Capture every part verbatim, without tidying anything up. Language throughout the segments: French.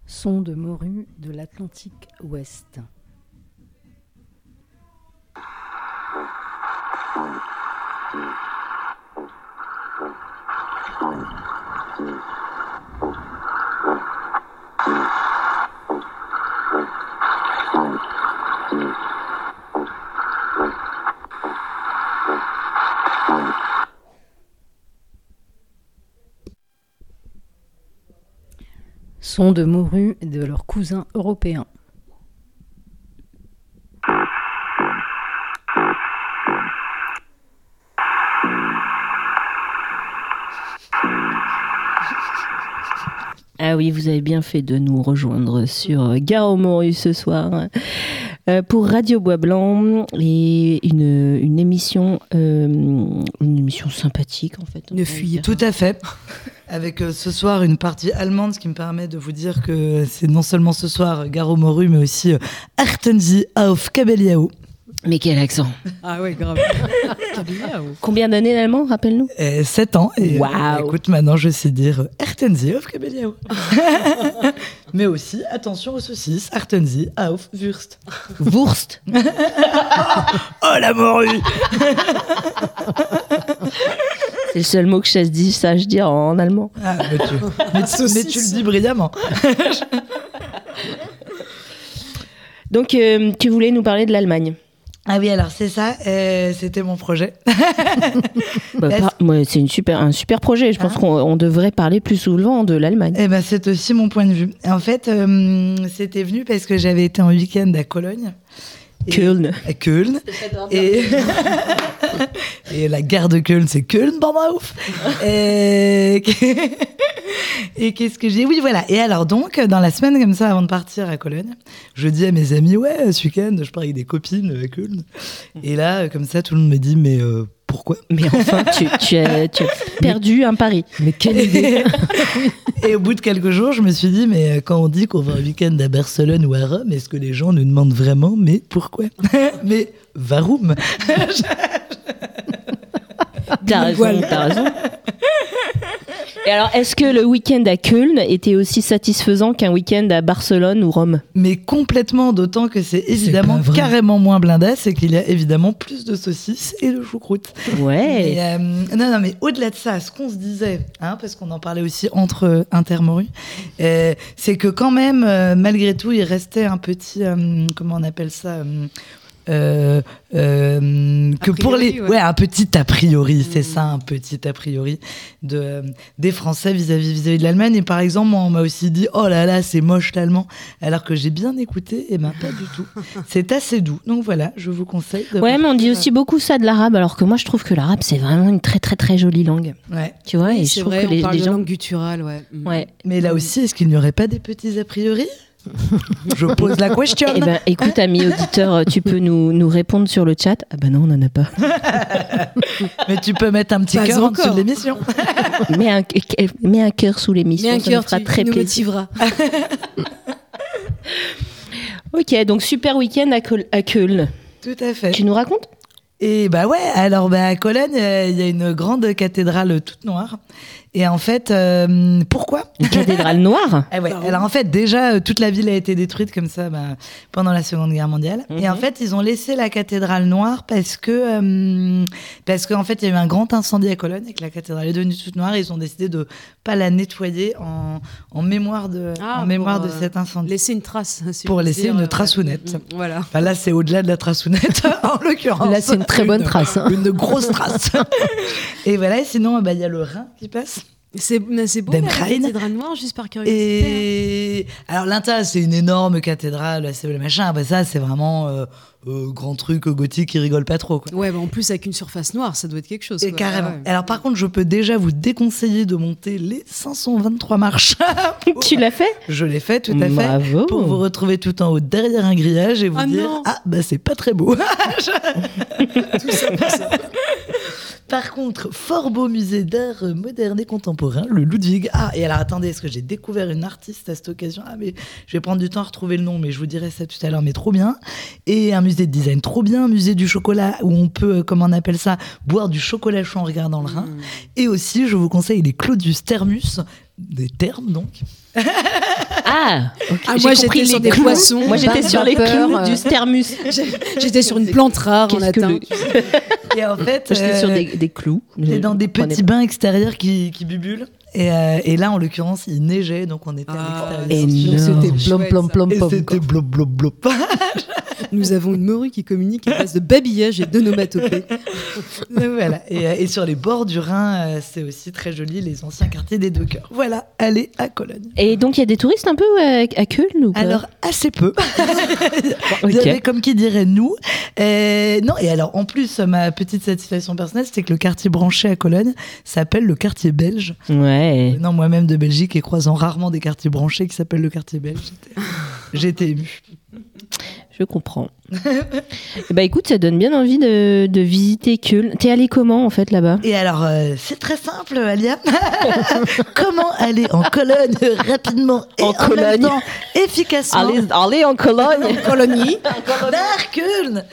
Son de morue de l'Atlantique Ouest. Son de morue de leurs cousins européens. Ah oui, vous avez bien fait de nous rejoindre sur Gare aux Morues ce soir euh, pour Radio Bois Blanc et une, une émission euh, une émission sympathique en fait. Une fille, tout à fait. Avec euh, ce soir une partie allemande, ce qui me permet de vous dire que c'est non seulement ce soir Gare aux Morues, mais aussi euh, Achten Sie auf Kabeljau. Mais quel accent! Ah ouais, grave. Combien d'années d'allemand, rappelle-nous? euh, sept ans. Et wow. euh, écoute, maintenant je sais dire Achten Sie auf Kabeljau. Mais aussi, attention aux saucisses, Achten Sie auf Wurst. Wurst. Oh la morue. C'est le seul mot que je dis, sache dire en allemand. Ah, mais, tu, mais, tu, mais tu le dis brillamment. Donc, euh, tu voulais nous parler de l'Allemagne. Ah oui, alors c'est ça, euh, c'était mon projet. bah, par, ouais, c'est une super, un super projet. Je pense ah. qu'on on devrait parler plus souvent de l'Allemagne. Eh ben, c'est aussi mon point de vue. En fait, euh, c'était venu parce que j'avais été en week-end à Cologne. Köln. À Köln. Et... et la gare de Köln, c'est Köln, Bahnhof. et... et qu'est-ce que j'ai... Oui, voilà. Et alors donc, dans la semaine comme ça, avant de partir à Cologne, je dis à mes amis, ouais, ce week-end, je pars avec des copines à Köln. Et là, comme ça, tout le monde me dit, mais... Euh, pourquoi ? Mais enfin, tu, tu, as, tu as perdu un pari. Mais quelle idée. Et au bout de quelques jours, je me suis dit, mais quand on dit qu'on va un week-end à Barcelone ou à Rome, est-ce que les gens nous demandent vraiment, mais pourquoi ? Mais varum. T'as raison, voilà. T'as raison. Et alors, est-ce que le week-end à Köln était aussi satisfaisant qu'un week-end à Barcelone ou Rome ? Mais complètement, d'autant que c'est évidemment c'est carrément moins blindasse et qu'il y a évidemment plus de saucisses et de choucroute. Ouais. Et, euh, non, non, mais au-delà de ça, ce qu'on se disait, hein, parce qu'on en parlait aussi entre intermorus, euh, c'est que quand même, euh, malgré tout, il restait un petit, euh, comment on appelle ça euh, Euh, euh, que priori, pour les ouais. ouais un petit a priori mmh. c'est ça un petit a priori de euh, des Français vis-à-vis vis-à-vis de l'Allemagne. Et par exemple moi, on m'a aussi dit oh là là c'est moche l'allemand, alors que j'ai bien écouté et ben pas du tout, c'est assez doux. Donc voilà, je vous conseille de ouais mais on dit aussi beaucoup ça de l'arabe, alors que moi je trouve que l'arabe c'est vraiment une très très très jolie langue. Ouais, tu vois. Oui, et c'est je trouve vrai, que les, on parle les de gens... langue gutturale, ouais. Mmh. ouais mais là aussi, est-ce qu'il n'y aurait pas des petits a priori? Je pose la question. Eh ben, écoute, ami auditeur, tu peux nous, nous répondre sur le chat. Ah ben non, on n'en a pas. Mais tu peux mettre un petit cœur en dessous de l'émission. mets, un, mets un cœur sous l'émission, mets un ça cœur, nous fera tu, très tu plaisir. nous motiveras. Ok, donc super week-end à, Col- à Köln. Tout à fait. Tu nous racontes ? Et bah ouais, alors bah à Cologne, il euh, y a une grande cathédrale toute noire. Et en fait, euh, pourquoi ? Une cathédrale noire ? Ah ouais. Alors en fait, déjà, euh, toute la ville a été détruite comme ça bah, pendant la Seconde Guerre mondiale. Mm-hmm. Et en fait, ils ont laissé la cathédrale noire parce que euh, parce qu'en fait, il y a eu un grand incendie à Cologne et que la cathédrale est devenue toute noire. Et ils ont décidé de pas la nettoyer en, en mémoire de ah, en mémoire pour, de cet incendie. Laisser une trace. Si pour laisser dire, une euh, traçounette. Ouais. Voilà. Enfin, là, c'est au-delà de la traçounette en l'occurrence. Là, c'est une très bonne une, trace. Hein. Une grosse trace. Et voilà. Et sinon, bah il y a le Rhin qui passe. C'est, c'est beau, la cathédrale noire, juste par curiosité. Et hein. Alors l'Inta, c'est une énorme cathédrale, c'est le machin. Bah ça, c'est vraiment euh, euh, grand truc gothique qui rigole pas trop, quoi. Ouais, bah en plus avec une surface noire, ça doit être quelque chose. Et quoi. carrément. Ah ouais. Alors par contre, je peux déjà vous déconseiller de monter les cinq cent vingt-trois marches. Tu l'as fait ? Je l'ai fait, tout à Bravo. fait. Pour vous retrouver tout en haut derrière un grillage et vous ah dire non. ah bah c'est pas très beau. Tout ça pour ça. Par contre, fort beau musée d'art moderne et contemporain, le Ludwig. Ah, et alors attendez, est-ce que j'ai découvert une artiste à cette occasion ? Ah, mais je vais prendre du temps à retrouver le nom, mais je vous dirai ça tout à l'heure, mais trop bien. Et un musée de design trop bien, un musée du chocolat où on peut, comment on appelle ça, boire du chocolat chaud en regardant le Rhin. Mmh. Et aussi, je vous conseille les Claudius Thermus, des termes donc. Ah, okay. ah moi j'étais sur des clous. poissons. Moi j'étais sur les clous euh... du sternus. J'étais sur une plante rare en latin. Le... Et en fait, j'étais euh... sur des, des clous. T'es dans des petits bains extérieurs qui, qui bubulent. Et, euh, et là, en l'occurrence, il neigeait, donc on était ah, à l'extérieur. C'était plom plom plom plom. C'était blop blop blop. Nous avons une morue qui communique à base de babillage et d'onomatopée. Voilà. Et, et sur les bords du Rhin, c'est aussi très joli, les anciens quartiers des dockers. Voilà, allez à Cologne. Et donc il y a des touristes un peu à, à Köln ou pas? Alors assez peu. Vous okay. avez comme qui dirait nous. Et non, et alors en plus, ma petite satisfaction personnelle, c'était que le quartier branché à Cologne s'appelle le quartier belge. Ouais. Non, moi-même de Belgique et croisant rarement des quartiers branchés qui s'appellent le quartier belge. J'étais, j'étais émue. Je comprends. Et bah écoute, ça donne bien envie de, de visiter Köln. T'es allée comment en fait là-bas? Et alors, euh, c'est très simple, Alia. Comment aller en Cologne rapidement et en, en Cologne. Même temps efficacement? Allez, allez en Cologne. En Cologne. Vers Köln.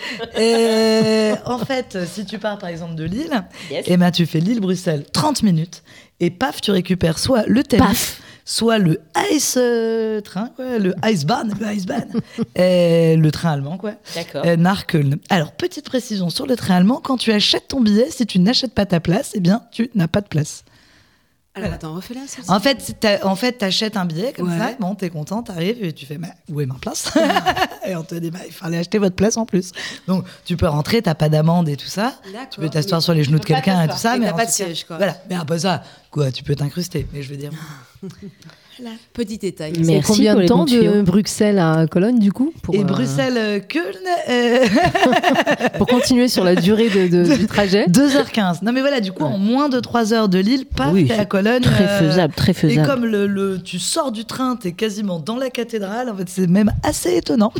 Et en fait, si tu pars par exemple de Lille, yes. Et ben tu fais Lille-Bruxelles trente minutes et paf, tu récupères soit le Thalys. Paf. Soit le Ice euh, train, quoi, le Icebahn, le Icebahn, et le train allemand, quoi. D'accord. Euh, Narköln. Alors, petite précision sur le train allemand, quand tu achètes ton billet, si tu n'achètes pas ta place, eh bien, tu n'as pas de place. Alors, voilà. Attends, refais-la. En fait, t'as, en fait, t'achètes un billet comme ouais. ça, bon, t'es content, t'arrives et tu fais, mais où est ma place? Et on te dit, bah, il fallait acheter votre place en plus. Donc, tu peux rentrer, t'as pas d'amende et tout ça. D'accord. Tu peux t'asseoir mais sur les genoux de quelqu'un et tout ça. Et mais t'as pas de siège, quoi. Voilà. Mais après ça, quoi, tu peux t'incruster. Mais je veux dire. Voilà. Petit détail. C'est combien de temps de Bruxelles à Cologne du coup pour, Et euh... Bruxelles Köln euh... pour continuer sur la durée de, de, du trajet deux heures quinze. Non mais voilà, du coup ouais. En moins de trois heures de Lille, paf, oui, t'es à Cologne. Très euh... faisable, très faisable. Et comme le, le, tu sors du train, t'es quasiment dans la cathédrale, en fait c'est même assez étonnant.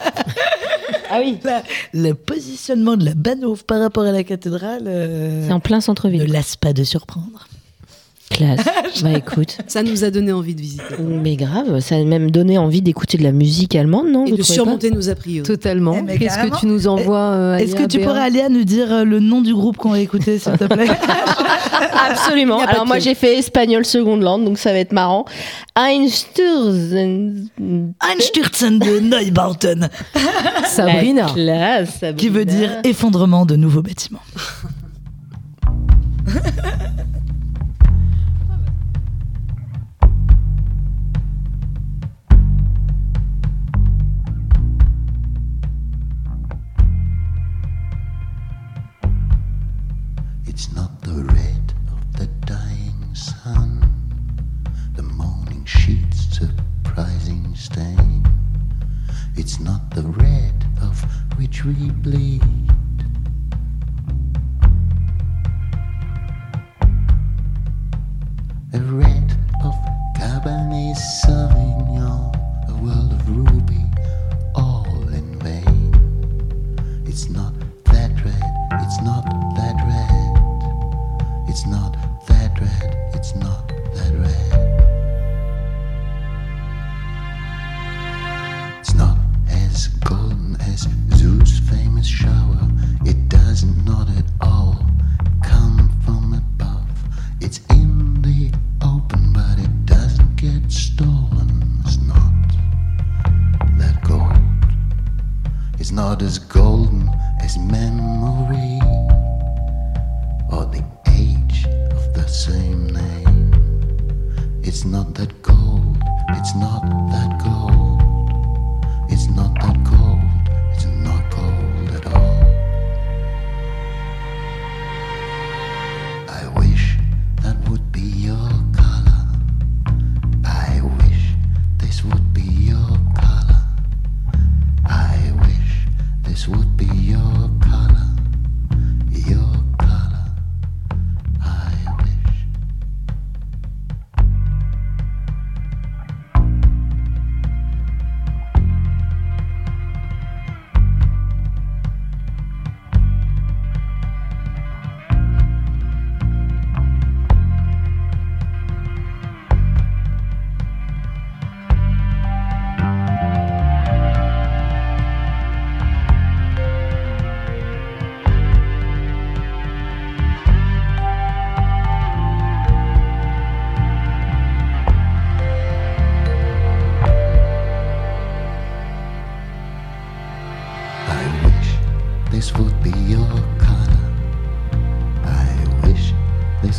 Ah oui. La, le positionnement de la Bahnhof par rapport à la cathédrale. Euh... C'est en plein centre-ville. Ne laisse pas de surprendre. Classe. Bah écoute, ça nous a donné envie de visiter. Mais grave, ça a même donné envie d'écouter de la musique allemande, non? Et de surmonter pas nos a priori. Totalement. Eh Qu'est-ce carrément. Que tu nous envoies euh, Est-ce que tu Béa pourrais, Alia, nous dire le nom du groupe qu'on va écouter, s'il te plaît? Absolument. Alors moi, j'ai fait espagnol seconde langue, donc ça va être marrant. Einstürzen. Einstürzen de Neubauten. Sabrina. Classe, Sabrina. Qui veut dire effondrement de nouveaux bâtiments. It's not the red of the dying sun, the morning sheet's surprising stain. It's not the red of which we bleed. A red of Cabernet Sauvignon, a world of ruby, all in vain. It's not that red, it's not that red. It's not that red, it's not that red. It's not as golden as Zeus' famous shower. It does not at all come from above. It's in the open, but it doesn't get stolen. It's not that gold. It's not as golden as memory or the of the same name. It's not that gold, it's not that gold. It's not that gold, it's not gold at all. I wish that would be your color. I wish this would be your color. I wish this would be your color. Your color. I wish.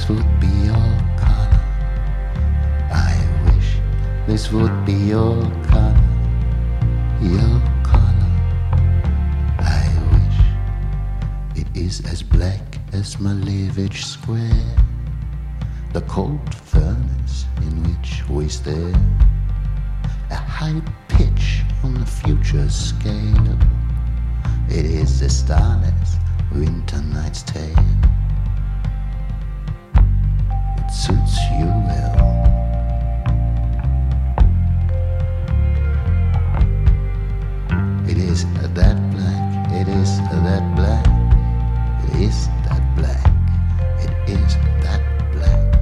this would be your color. I wish this would be your color. Your color. I wish it is as black as Malevich Square, the cold furnace in which we stare, a high pitch on the future scale. It is the starless winter night's tale. It suits you well. It is that black, it is that black, it is that black, it is that black.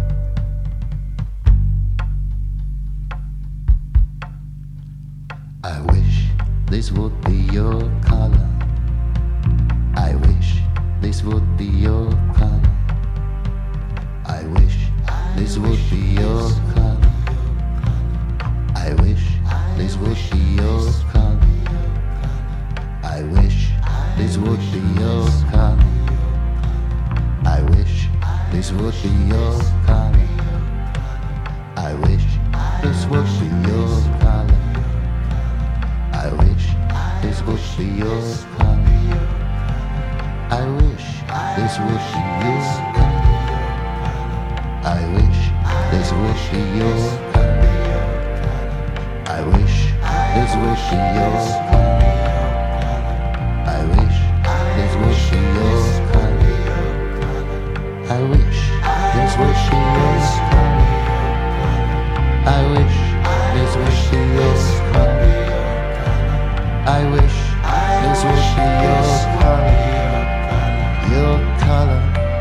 I wish this would be your color. I wish this would be your color. I wish this would be your color. I wish this would be your color. I wish this would be your color. I wish this would be your color. I wish this would be your color. I wish this would be your color. I wish this would be your color. I wish this would be your color. I wish this would be your color. I wish this would be your color. I wish this would be your color. I wish this would be your color. I wish this would be your color. Your color.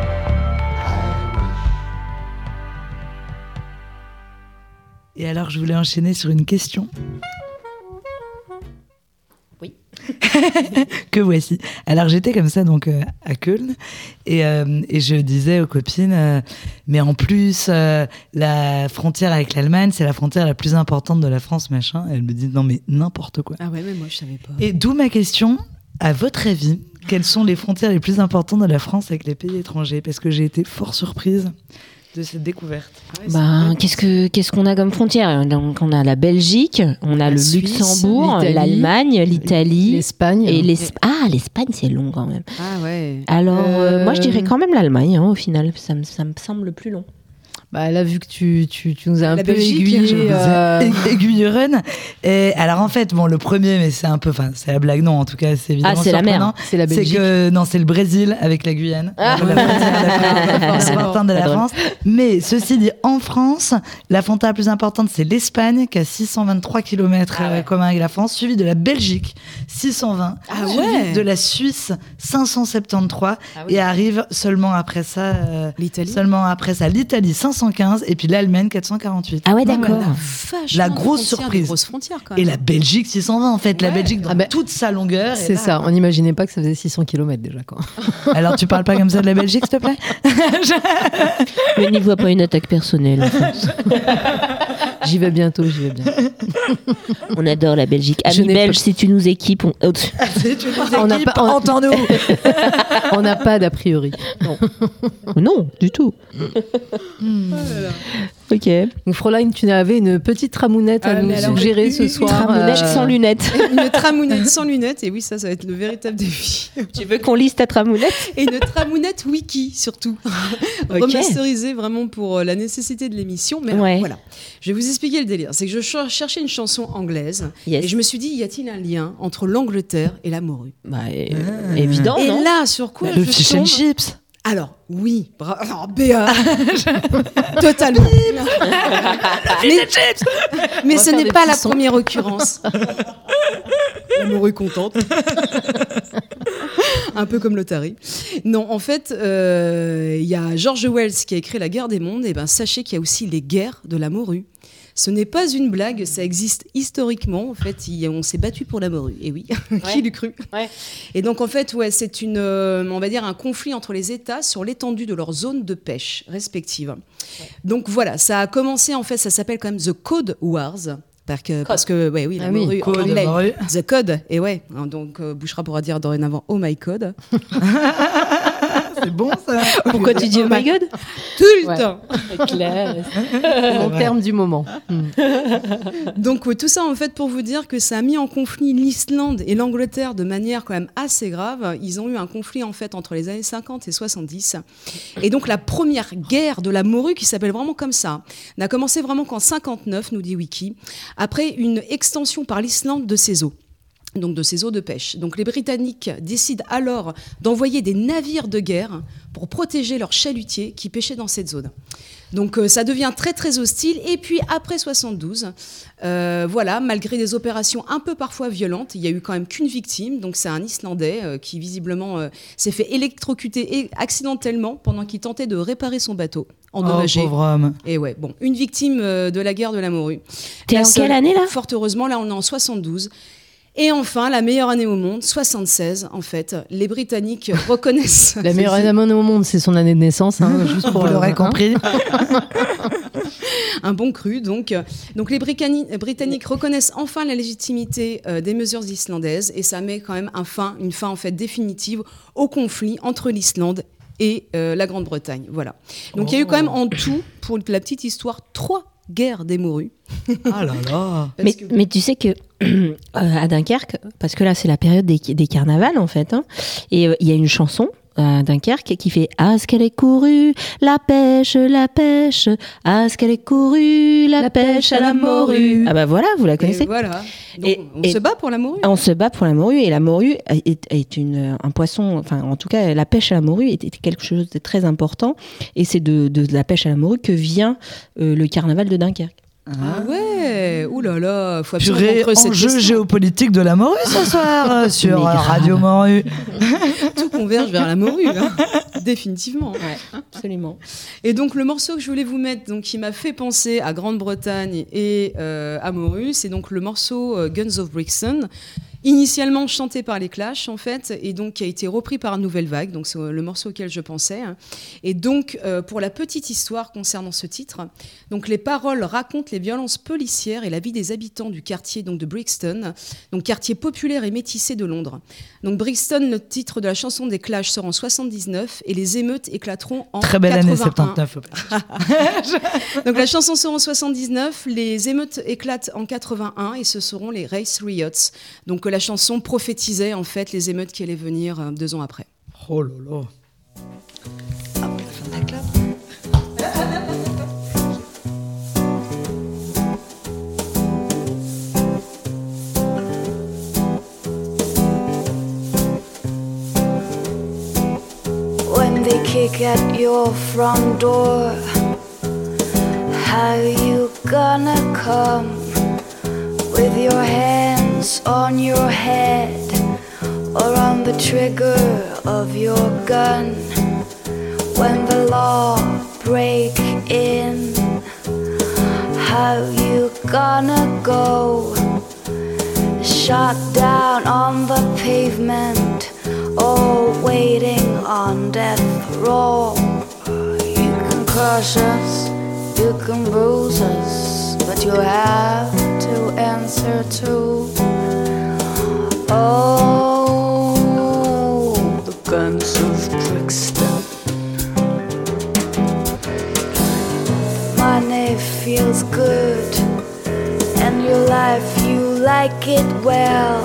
Et alors, je voulais enchaîner sur une question. Oui. Que voici. Alors, j'étais comme ça donc euh, à Köln et, euh, et je disais aux copines, euh, mais en plus, euh, la frontière avec l'Allemagne, c'est la frontière la plus importante de la France, machin. Et elles me disent, non, mais n'importe quoi. Ah ouais, mais moi, je savais pas. Et d'où ma question, à votre avis, quelles sont les frontières les plus importantes de la France avec les pays étrangers ? Parce que j'ai été fort surprise de cette découverte. Ah ouais, Bah, c'est qu'est-ce que qu'est-ce qu'on a comme frontière ? Donc on a la Belgique, on a La le Suisse, Luxembourg, l'Italie, l'Allemagne, l'Italie l'Espagne. et l'Espagne. Ah, l'Espagne c'est long quand même. Ah ouais. Alors euh, Euh, moi je dirais quand même l'Allemagne hein, au final, ça me ça me semble le plus long. Bah là, vu que tu, tu, tu nous as un La peu Belgique, aiguillé. Je vous ai euh, aig- aiguille run. Et alors en fait, bon, le premier, mais c'est un peu, enfin, c'est la blague, non, en tout cas, c'est évidemment Ah, c'est la mer. surprenant. c'est la C'est Belgique. que non, c'est le Brésil avec la Guyane. Ah. La frontière la plus importante de la Pas drôle. France. Mais ceci dit, en France, la frontière la plus importante, c'est l'Espagne qui a six cent vingt-trois kilomètres Ah ouais. commun avec la France, suivi de la Belgique six cent vingt, Ah suivi ouais. de la Suisse cinq cent soixante-treize Ah oui. et arrive seulement après ça, euh, L'Italie. seulement après ça, l'Italie cinq cent quinze et puis l'Allemagne quatre cent quarante-huit. Ah ouais Donc, d'accord. voilà. Vachement La de grosse frontières, surprise. des grosses frontières quand Et même. la Belgique six cent vingt en fait, la Ouais. Belgique dans Ah ben, toute sa longueur. et C'est là- ça, on n'imaginait pas que ça faisait six cents kilomètres déjà. Quoi. Alors tu parles pas comme ça de la Belgique, s'il te plaît? Mais n'y vois pas une attaque personnelle. en fait. J'y vais bientôt, j'y vais bien. On adore la Belgique. Je Amis n'ai belges, pas- si tu nous équipes, on... oh, C'est une On n'a équipe, pas- on- entends-nous. On n'a pas d'a priori. Non. non, du tout. Ok. Donc, Fräulein, tu avais une petite ramounette à Ah, nous mais alors, suggérer une- ce une soir. Tramounette euh, sans lunettes. Une tramounette sans lunettes, et oui, ça, ça va être le véritable défi. Tu veux qu'on lise ta tramounette? Et une tramounette wiki, surtout. Ok. Remasterisée vraiment pour euh, la nécessité de l'émission. Mais alors, Ouais. voilà, je vais vous expliquer le délire. C'est que je ch- cherchais une chanson anglaise, Yes. et je me suis dit, y a-t-il un lien entre l'Angleterre et la morue? Bah, euh, évident, Et non? là, sur quoi Le je fish tombe and chips. Alors, oui, bra- alors, Béa, totalement. mais mais On va ce faire n'est des pas petits la sons. première occurrence. L'amour est contente. Un peu comme l'Otari. Non, en fait, euh, il y a George Wells qui a écrit La guerre des mondes. Et ben, sachez qu'il y a aussi les guerres de la morue. Ce n'est pas une blague, ça existe historiquement. En fait, il y a- on s'est battu pour la morue. Et oui, qui l'eût cru? Ouais. Et donc, en fait, ouais, c'est une, euh, on va dire, un conflit entre les États sur l'étendue de leurs zones de pêche respectives. Donc voilà, ça a commencé, en fait, ça s'appelle quand même The Code Wars. Parce que, parce que ouais, oui, la Ah oui, morue, en Code anglais, morue. The Code, et ouais, hein, donc euh, Bouchra pourra dire dorénavant Oh my code. c'est bon ça. Pourquoi tu dis oh my god? Tout le Ouais. temps. Claire, mon Ouais. terme du moment. Mm. Donc euh, tout ça en fait pour vous dire que ça a mis en conflit l'Islande et l'Angleterre de manière quand même assez grave. Ils ont eu un conflit en fait entre les années cinquante et soixante-dix. Et donc la première guerre de la morue, qui s'appelle vraiment comme ça, n'a commencé vraiment qu'en cinquante-neuf, nous dit Wiki, après une extension par l'Islande de ses eaux. Donc de ces eaux de pêche. Donc les Britanniques décident alors d'envoyer des navires de guerre pour protéger leurs chalutiers qui pêchaient dans cette zone. Donc euh, ça devient très très hostile. Et puis après soixante-douze, euh, voilà, malgré des opérations un peu parfois violentes, il y a eu quand même qu'une victime. Donc c'est un Islandais euh, qui visiblement euh, s'est fait électrocuter et- accidentellement pendant qu'il tentait de réparer son bateau endommagé. Oh, pauvre homme. Et ouais, bon, une victime euh, de la guerre de la morue. T'es La en seule. quelle année, là? Fort heureusement, là on est en soixante-douze. Et enfin, la meilleure année au monde, soixante-seize, en fait. Les Britanniques reconnaissent... La meilleure année au monde, c'est son année de naissance, hein, juste pour Vous l'aurez hein. compris. un bon cru, donc. Donc les Bricani- Britanniques reconnaissent enfin la légitimité euh, des mesures islandaises et ça met quand même un fin, une fin en fait définitive au conflit entre l'Islande et euh, la Grande-Bretagne. Voilà. Donc il y a eu quand même en tout, pour la petite histoire, trois guerres des morues. Ah là là. Parce Mais, que- mais tu sais que euh, à Dunkerque, parce que là c'est la période des, des carnavals en fait, hein, et euh, il y a une chanson à Dunkerque qui fait à ce qu'elle est courue, la pêche, la pêche, à ce qu'elle est courue, la, La pêche à la morue. Ah bah voilà, vous la et connaissez. voilà. Donc, Et- on et- se bat pour la morue. On se bat pour la morue et la morue est, est une, un poisson, enfin en tout cas la pêche à la morue était quelque chose de très important et c'est de, de, de la pêche à la morue que vient euh, le carnaval de Dunkerque. Ah ouais, ouh là là, faut absolument Purée, creuser cette enjeu question. géopolitique de la morue ce soir euh, sur Mais euh, grave. Radio Morue. Tout converge vers la morue, hein. Définitivement. Ouais, absolument. Et donc le morceau que je voulais vous mettre, donc qui m'a fait penser à Grande-Bretagne et euh, à morue, c'est donc le morceau euh, Guns of Brixton, initialement chanté par les Clash en fait, et donc qui a été repris par Nouvelle Vague, donc c'est le morceau auquel je pensais. Et donc euh, pour la petite histoire concernant ce titre, donc les paroles racontent les violences policières et la vie des habitants du quartier donc de Brixton, donc quartier populaire et métissé de Londres. Donc Brixton, le titre de la chanson des Clash sort en soixante-dix-neuf et les émeutes éclateront en Très belle année quatre-vingt-un. soixante-dix-neuf. Donc la chanson sort en soixante-dix-neuf, les émeutes éclatent en quatre-vingt-un et ce seront les Race Riots. Donc la chanson prophétisait en fait les émeutes qui allaient venir euh, deux ans après. Oh là là. Hop, la fin de la clap. When they kick at your front door, how you gonna come with your hands on your head or on the trigger of your gun? When the law break in, how you gonna go? Shot down on the pavement or waiting on death row. You can crush us, you can bruise us, but you have to answer to oh, the guns of Brixton. Money feels good, and your life you like it well.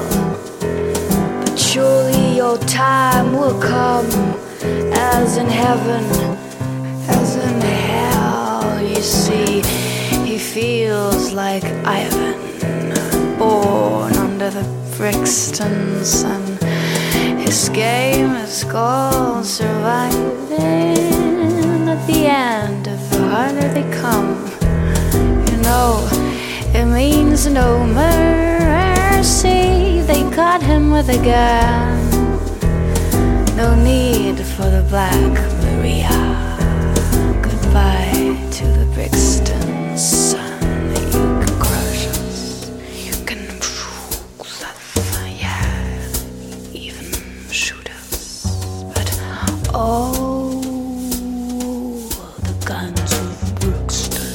Surely your time will come, as in heaven, as in hell. You see, he feels like Ivan, born under the Brixton sun. His game is called surviving. At the end, the harder they come, you know, it means no mercy. They caught him with a gun. No need for the Black Maria. Goodbye to the Brixton sun. You can crush us, you can bruise us, yeah, even shoot us. But oh, the guns of Brixton.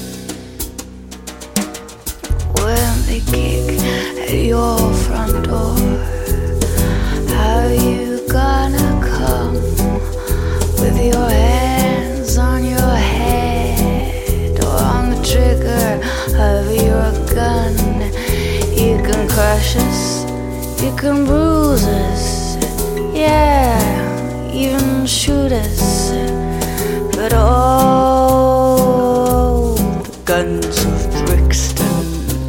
When they kick at your front door, how you gonna come with your hands on your head or on the trigger of your gun. You can crush us, you can bruise us, yeah, even shoot us. But oh, the guns of Brixton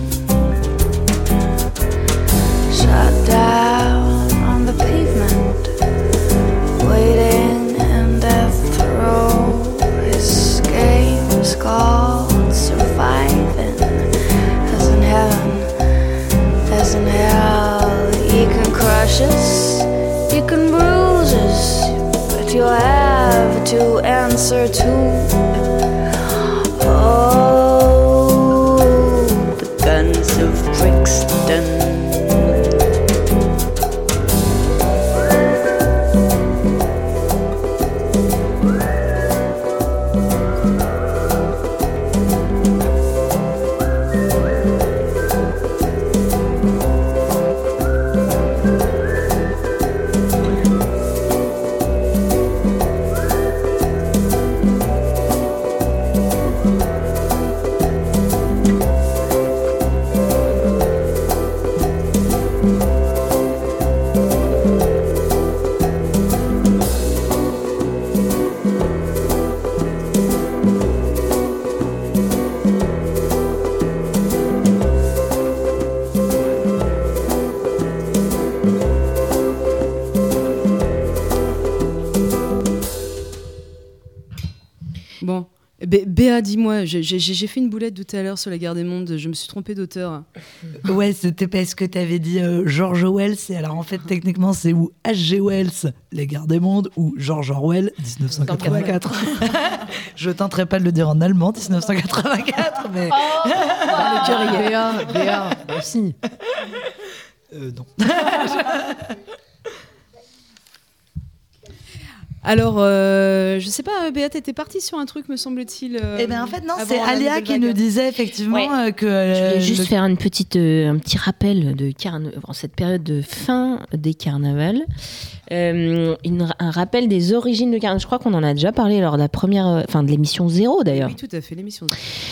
shot down on the pavement, waiting in death row. His game's called surviving. As in heaven, as in hell, you can crush us, you can bruise us, but you'll have to answer to. Oh, the guns of Brixton. Bon, Bé- Béa, dis-moi, j'ai, j'ai, j'ai fait une boulette tout à l'heure sur la guerre des mondes, je me suis trompée d'auteur. Ouais, c'était parce que t'avais dit euh, George Wells, et alors en fait, techniquement, c'est ou H G Wells, Les Guerres des Mondes, ou George Orwell, dix-neuf cent quatre-vingt-quatre. Je tenterai pas de le dire en allemand, dix-neuf cent quatre-vingt-quatre, mais. Oh, le cœur y est. Béa, Béa, aussi. Euh, non. Alors, euh, je sais pas, Béa, t'étais partie sur un truc, me semble-t-il. Euh, Eh bien, en fait, non, avant c'est la Alia nouvelle qui vague. nous disait effectivement Ouais. euh, que. Je euh, voulais juste le- faire une petite, euh, un petit rappel de carne... en cette période de fin des carnavals. Euh, une- un rappel des origines de carnaval. Je crois qu'on en a déjà parlé lors de la première, euh, enfin de l'émission zéro d'ailleurs. Oui, tout à fait, l'émission.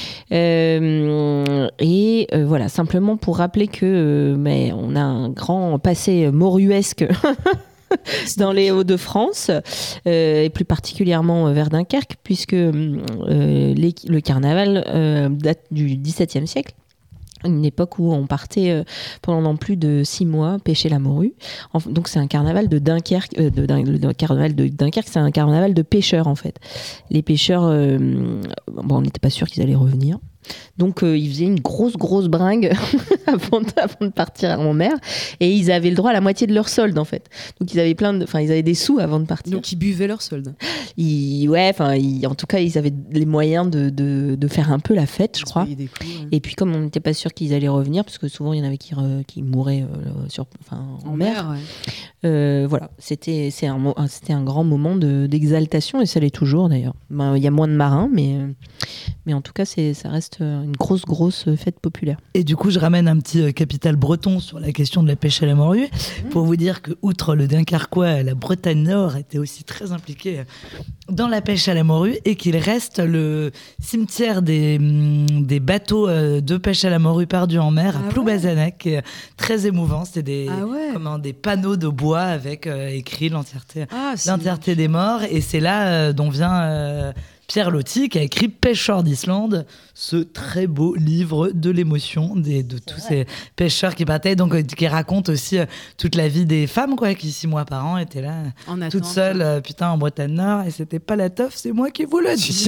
Euh, et euh, voilà, simplement pour rappeler que euh, mais on a un grand passé moruesque dans les Hauts-de-France, euh, et plus particulièrement vers Dunkerque, puisque euh, les- le carnaval euh, date du dix-septième siècle. Une époque où on partait euh, pendant plus de six mois pêcher la morue. En- donc c'est un carnaval de Dunkerque. Euh, de, Dun- le carnaval de Dunkerque, c'est un carnaval de pêcheurs en fait. Les pêcheurs, euh, bon, on n'était pas sûr qu'ils allaient revenir. Donc euh, ils faisaient une grosse grosse bringue avant, de, avant de partir en mer, et ils avaient le droit à la moitié de leur solde en fait. Donc ils avaient plein de, enfin ils avaient des sous avant de partir. Donc, ils buvaient leur solde. Ils, ouais, enfin ils- en tout cas ils avaient les moyens de, de, de faire un peu la fête, je Ils se crois. payaient des coups, hein. Et puis comme on n'était pas sûr qu'ils allaient revenir, parce que souvent il y en avait qui, re- qui mouraient euh, sur, enfin, en, En mer, mer, ouais. euh, voilà, c'était, c'est un, mo- un- c'était un grand moment de, d'exaltation, et ça l'est toujours d'ailleurs. Ben, il y a moins de marins, mais, euh, mais en tout cas c'est, ça reste euh, une grosse grosse fête populaire. Et du coup, je ramène un petit euh, capital breton sur la question de la pêche à la morue, pour vous dire que, outre le Dunkerquois, la Bretagne Nord était aussi très impliquée dans la pêche à la morue, et qu'il reste le cimetière des, hum, des bateaux euh, de pêche à la morue perdus en mer Ah à Ploubazanec, qui est très émouvant. C'est des, Ah ouais. comment, des panneaux de bois avec euh, écrit l'entièreté, Ah, c'est- l'entièreté des morts, et c'est là euh, dont vient euh, Pierre Loti, qui a écrit Pêcheurs d'Islande, ce très beau livre de l'émotion des, de tous ces pêcheurs qui partaient, donc euh, qui raconte aussi euh, toute la vie des femmes, quoi, qui six mois par an étaient là, En toutes attente. seules, euh, putain, en Bretagne Nord, et c'était pas la teuf, c'est moi qui vous le dis.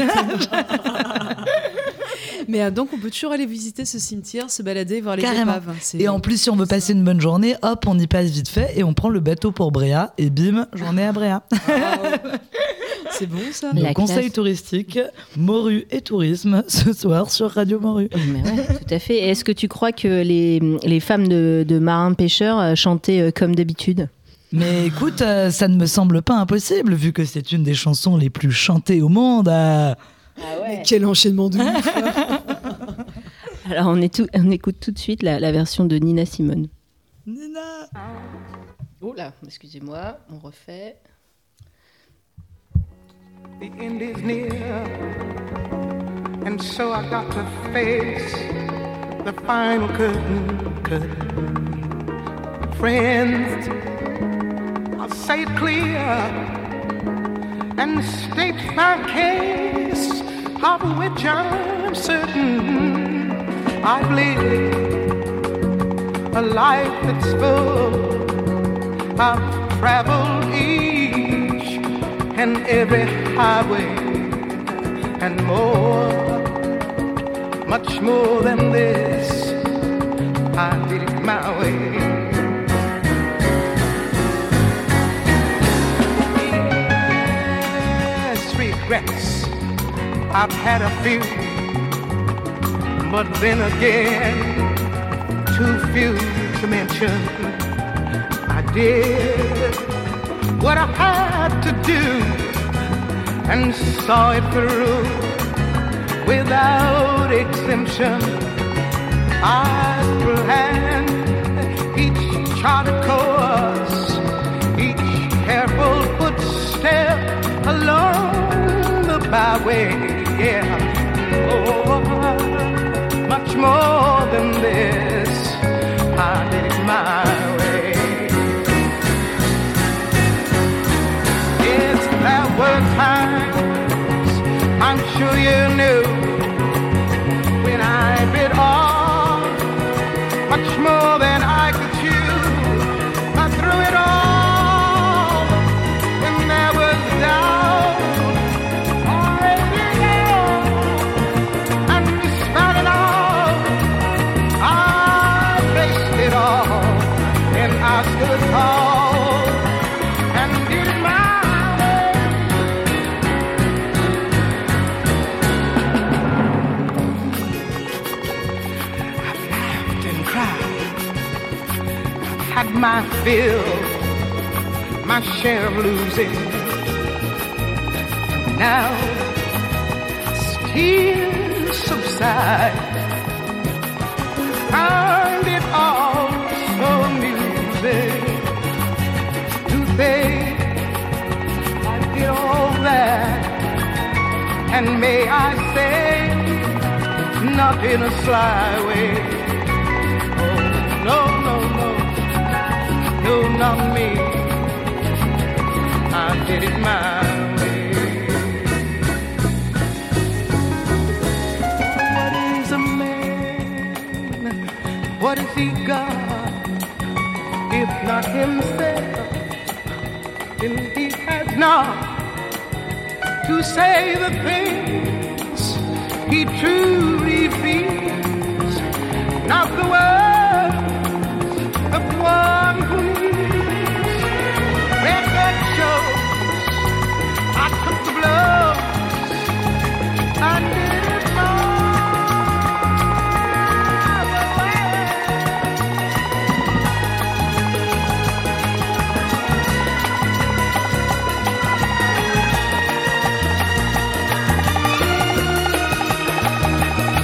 Mais euh, donc, on peut toujours aller visiter ce cimetière, se balader, voir les Carrément. épaves. C'est- Et en plus, si on veut passer une bonne journée, hop, on y passe vite fait, et on prend le bateau pour Bréa, et bim, journée à Bréa. C'est bon, ça. La Le conseil classe. touristique, morue et tourisme, ce soir sur Radio Morue. Mais ouais, tout à fait. Et est-ce que tu crois que les, les femmes de, de marins pêcheurs euh, chantaient euh, comme d'habitude? Mais écoute, euh, ça ne me semble pas impossible, vu que c'est une des chansons les plus chantées au monde. euh. Mais quel enchaînement de ouf. Alors on, est tout- on écoute tout de suite la, la version de Nina Simone. Nina. Oh là, excusez-moi, on refait. The end is near, and so I got to face the final curtain, curtain. Friends, I'll say it clear and state my case, of which I'm certain. I've lived a life that's full. I've traveled each and every highway and more, much more than this. I did it my way. Yes, regrets, I've had a few, but then again, too few to mention. I did what I had to do and saw it through without exemption. I planned each charted course, each careful footstep along the byway. Yeah, oh, much more than this, I did it my way. Yes, there were times, I'm sure you knew, when I bit off much more than I could chew. I threw it all when there was doubt, or fear, and despite it all, I faced it all, and I stood tall and did it my had my fill, my share of losing. Now, as tears subside, found it all so amusing to think I did all that, and may I say, not in a sly way. Oh, no, no, no. No, not me. I did it my way. What is a man? What has he got? If not himself, then he has not to say the things he truly feels. Not the words of one who I took the blows and did it my way.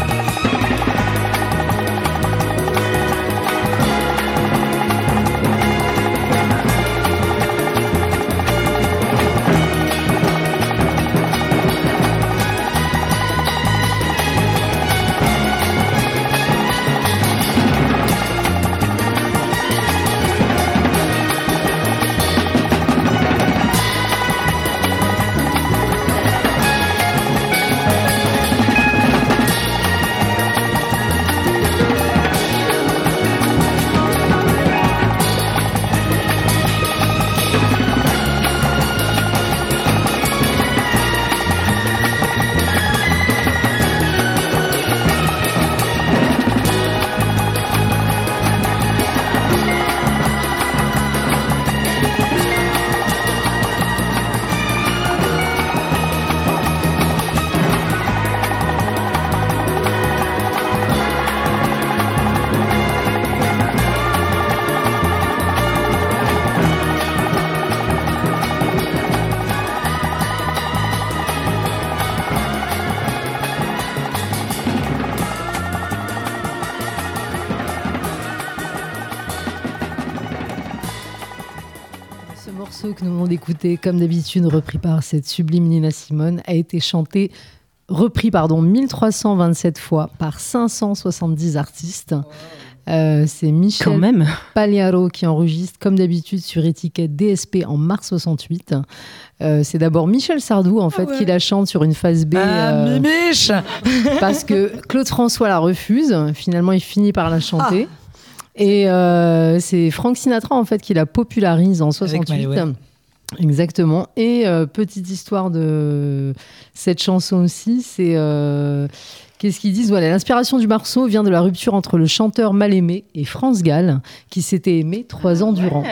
morceau que nous venons d'écouter, comme d'habitude, repris par cette sublime Nina Simone, a été chanté, repris pardon, mille trois cent vingt-sept fois par cinq cent soixante-dix artistes. Euh, c'est Michel Quand même. Pagliaro qui enregistre, comme d'habitude, sur étiquette D S P en mars soixante-huit. Euh, c'est d'abord Michel Sardou, en fait, ouais. qui la chante sur une phase B. Ah, euh, Mimiche parce que Claude François la refuse. Finalement, il finit par la chanter. Et euh, c'est Frank Sinatra, en fait, qui la popularise en soixante-huit. My Way. Exactement. Et euh, petite histoire de cette chanson aussi, c'est... Euh, qu'est-ce qu'ils disent ? Voilà, l'inspiration du morceau vient de la rupture entre le chanteur mal aimé et France Gall, qui s'était aimé trois ans durant.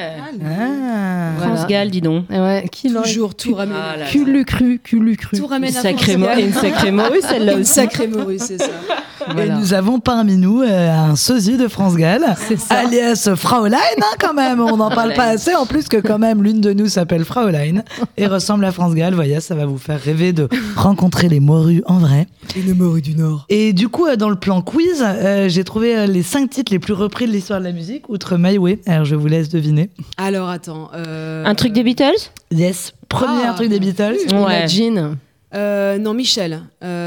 Ah. Voilà. France Gall, dis donc. Ouais, qui l'aurait- Toujours tout ramène. Ah là là. Qui l'eût cru, qui l'eût cru. Tout ramène à Sacré France mo- Gall. et une sacrée morue, celle-là Une aussi. sacrée morue, c'est ça. Voilà. Et nous avons parmi nous euh, un sosie de France Gall, C'est ça. alias Fraulein, hein, quand même. On n'en parle pas assez, en plus que quand même l'une de nous s'appelle Fraulein et ressemble à France Gall. Voyez, ça va vous faire rêver de rencontrer les morues en vrai. Une morue du Nord. Et du coup, euh, dans le plan quiz, euh, j'ai trouvé euh, les cinq titres les plus repris de l'histoire de la musique, outre My Way. Alors, je vous laisse deviner. Alors attends. euh, Un truc des Beatles ? Yes, premier Ah. truc des Beatles. Ouais. Imagine. euh, non, Michel.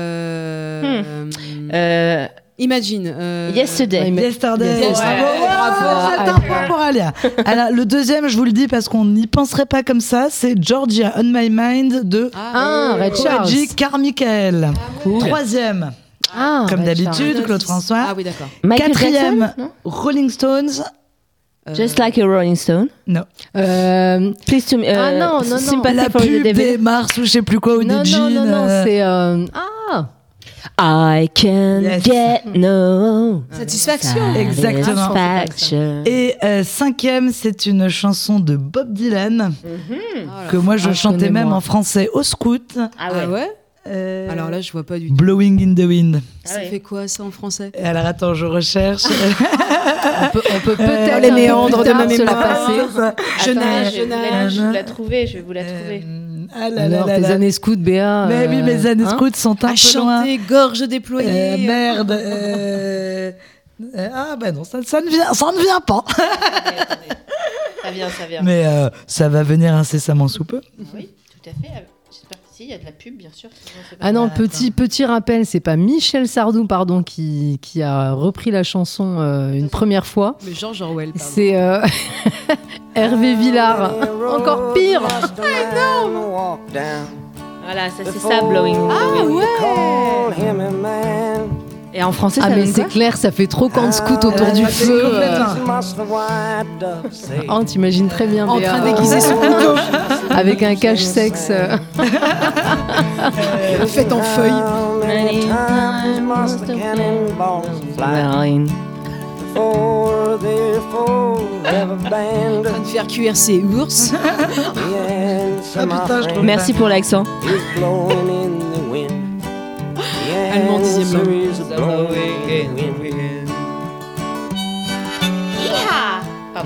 Euh, Euh, Imagine. euh, Yesterday. Yesterday. Yes. Bravo, Ouais, bravo, bravo. c'est un point pour Alia. Alors, le deuxième, je vous le dis parce qu'on n'y penserait pas comme ça, c'est Georgia on My Mind de Ah, Red Charles. Koji Carmichael. Troisième, Ah, comme Red d'habitude, Charles. Claude François. Ah oui, d'accord. Michael Quatrième, Jackson, non Rolling Stones. Just like a Rolling Stone. Non. Euh, Please to me. euh, Ah non, non, non. Sympathy La for the pub Devil. des Mars ou je sais plus quoi, ou non, des non, jeans. non, non, euh, c'est... euh, Ah I can Yes. get no Satisfaction. Exactement. satisfaction. Et euh, cinquième, c'est une chanson de Bob Dylan Oh que moi je Ah, chantais connais-moi. même en français au scout. Ah ouais. Euh, Alors là, je vois pas du tout. Blowing in the Wind. Ça fait quoi ça en français? Et alors attends, je recherche. On peut, on peut peut-être les un peu méandres plus de tard ma se la mémoire. passer. Je nage, je je nage. vais la trouver, je vais vous la trouver. Euh, ah là là Alors, là tes là. années scouts, Béa. Mais oui, euh, mes années hein scouts sont un À peu loin. chanter, gorge déployée. Euh, merde. euh, euh, Ah bah non, ça, ça ne vient, ça ne vient pas. Ça vient, ça vient. Mais euh, ça va venir incessamment sous peu. Oui, tout à fait. J'espère que si, il y a de la pub, bien sûr. Ah non, Ah, petit, petit rappel, c'est pas Michel Sardou, pardon, qui, qui a repris la chanson euh, une première fois. Mais George Orwell, pardon. C'est euh, Hervé Villard. Encore pire. Voilà, ça c'est ça, Blowing. Ah ouais. Et en français, Ah ça mais donne c'est quoi clair, ça fait trop camp de scout autour Euh, du bah, c'est feu. euh. complètement. Oh, t'imagines très bien En Béa, train euh, d'aiguiser son couteau. avec un cache-sexe. euh. Fait en feuille. Blowing. En train de faire cuire ses ours. Ah putain, je trouve Merci pour l'accent. Allemand dixième langue. Pardon.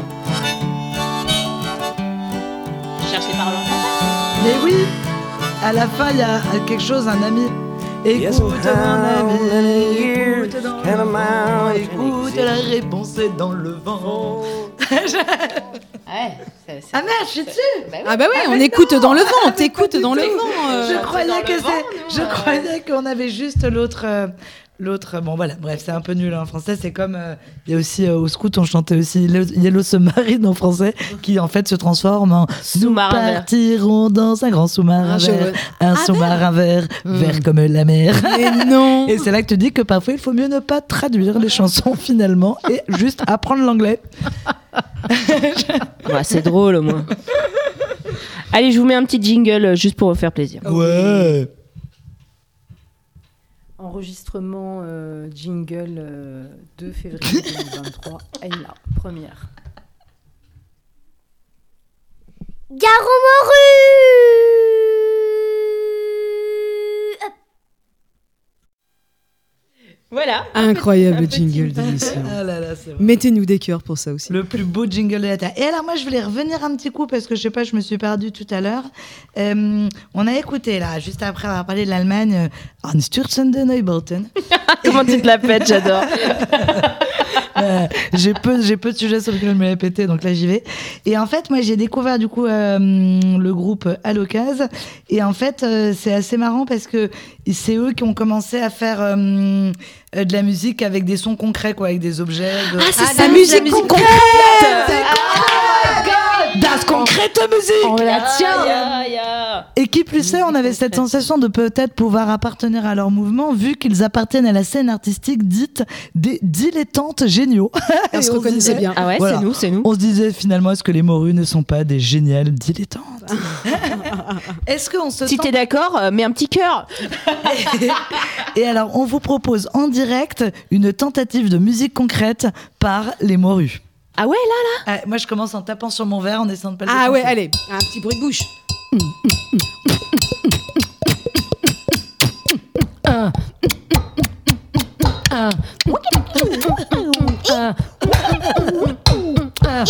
Je cherche les paroles. Mais oui, à la fin, il y a quelque chose, un ami. Écoute, mon ami, écoute dans le vent, écoute, la réponse est dans le vent. Ouais, c'est, c'est... Ah merde, je suis dessus. Ah bah ouais, on écoute dans le vent, on t'écoute dans le vent. euh. Je croyais dans que le vent, c'est, je croyais qu'on avait juste l'autre, euh, l'autre. Bon voilà, bref, c'est un peu nul en français. C'est comme euh, il y a aussi euh, au scout, on chantait aussi Yellow- Yellow Submarine en français, qui en fait se transforme en Sous-marin nous vert. partirons dans un grand sous-marin Ah, je vert, vois. un Ah, sous-marin vert, vert comme la mer. Mais non. Et c'est là que tu dis que parfois il faut mieux ne pas traduire les chansons finalement et juste apprendre l'anglais. Ouais, c'est drôle au moins. Allez, je vous mets un petit jingle euh, juste pour vous faire plaisir. Ouais. Enregistrement euh, jingle euh, deux février deux mille vingt-trois. Ayla, première. Garomoru. Voilà. Incroyable jingle d'émission. Ah là là, c'est vrai. Mettez-nous des cœurs pour ça aussi. Le plus beau jingle de la terre. Et alors moi je voulais revenir un petit coup parce que je sais pas, je me suis perdue tout à l'heure. Euh, on a écouté là, juste après avoir parlé de l'Allemagne, euh, Einstürzende Neubauten. Comment tu te la pètes, j'adore. Ouais, Euh, j'ai peu, j'ai peu de sujets sur lesquels je me l'ai pété, donc là j'y vais. Et en fait, moi j'ai découvert du coup euh, le groupe Allocase. Et en fait, euh, c'est assez marrant parce que c'est eux qui ont commencé à faire euh, euh, de la musique avec des sons concrets, quoi, avec des objets. De... Ah, c'est Ah, sa la musique musique concrète. Das concrète musique. On la tient. Ya, ya. Et qui plus est, on avait cette sensation de peut-être pouvoir appartenir à leur mouvement, vu qu'ils appartiennent à la scène artistique dite des dilettantes géniaux. On se Et reconnaissait disait- bien. Ah ouais, Voilà. c'est nous, c'est nous. On se disait finalement, est-ce que les morues ne sont pas des géniales dilettantes? Est-ce qu'on se Si tente- t'es d'accord, euh, mets un petit cœur. Et alors, on vous propose en direct une tentative de musique concrète par les morues. Ah ouais, là, Ah, moi, je commence en tapant sur mon verre en essayant de pas le Ah ouais, défoncer. allez, un petit bruit de bouche. Un. Un. Un. Un.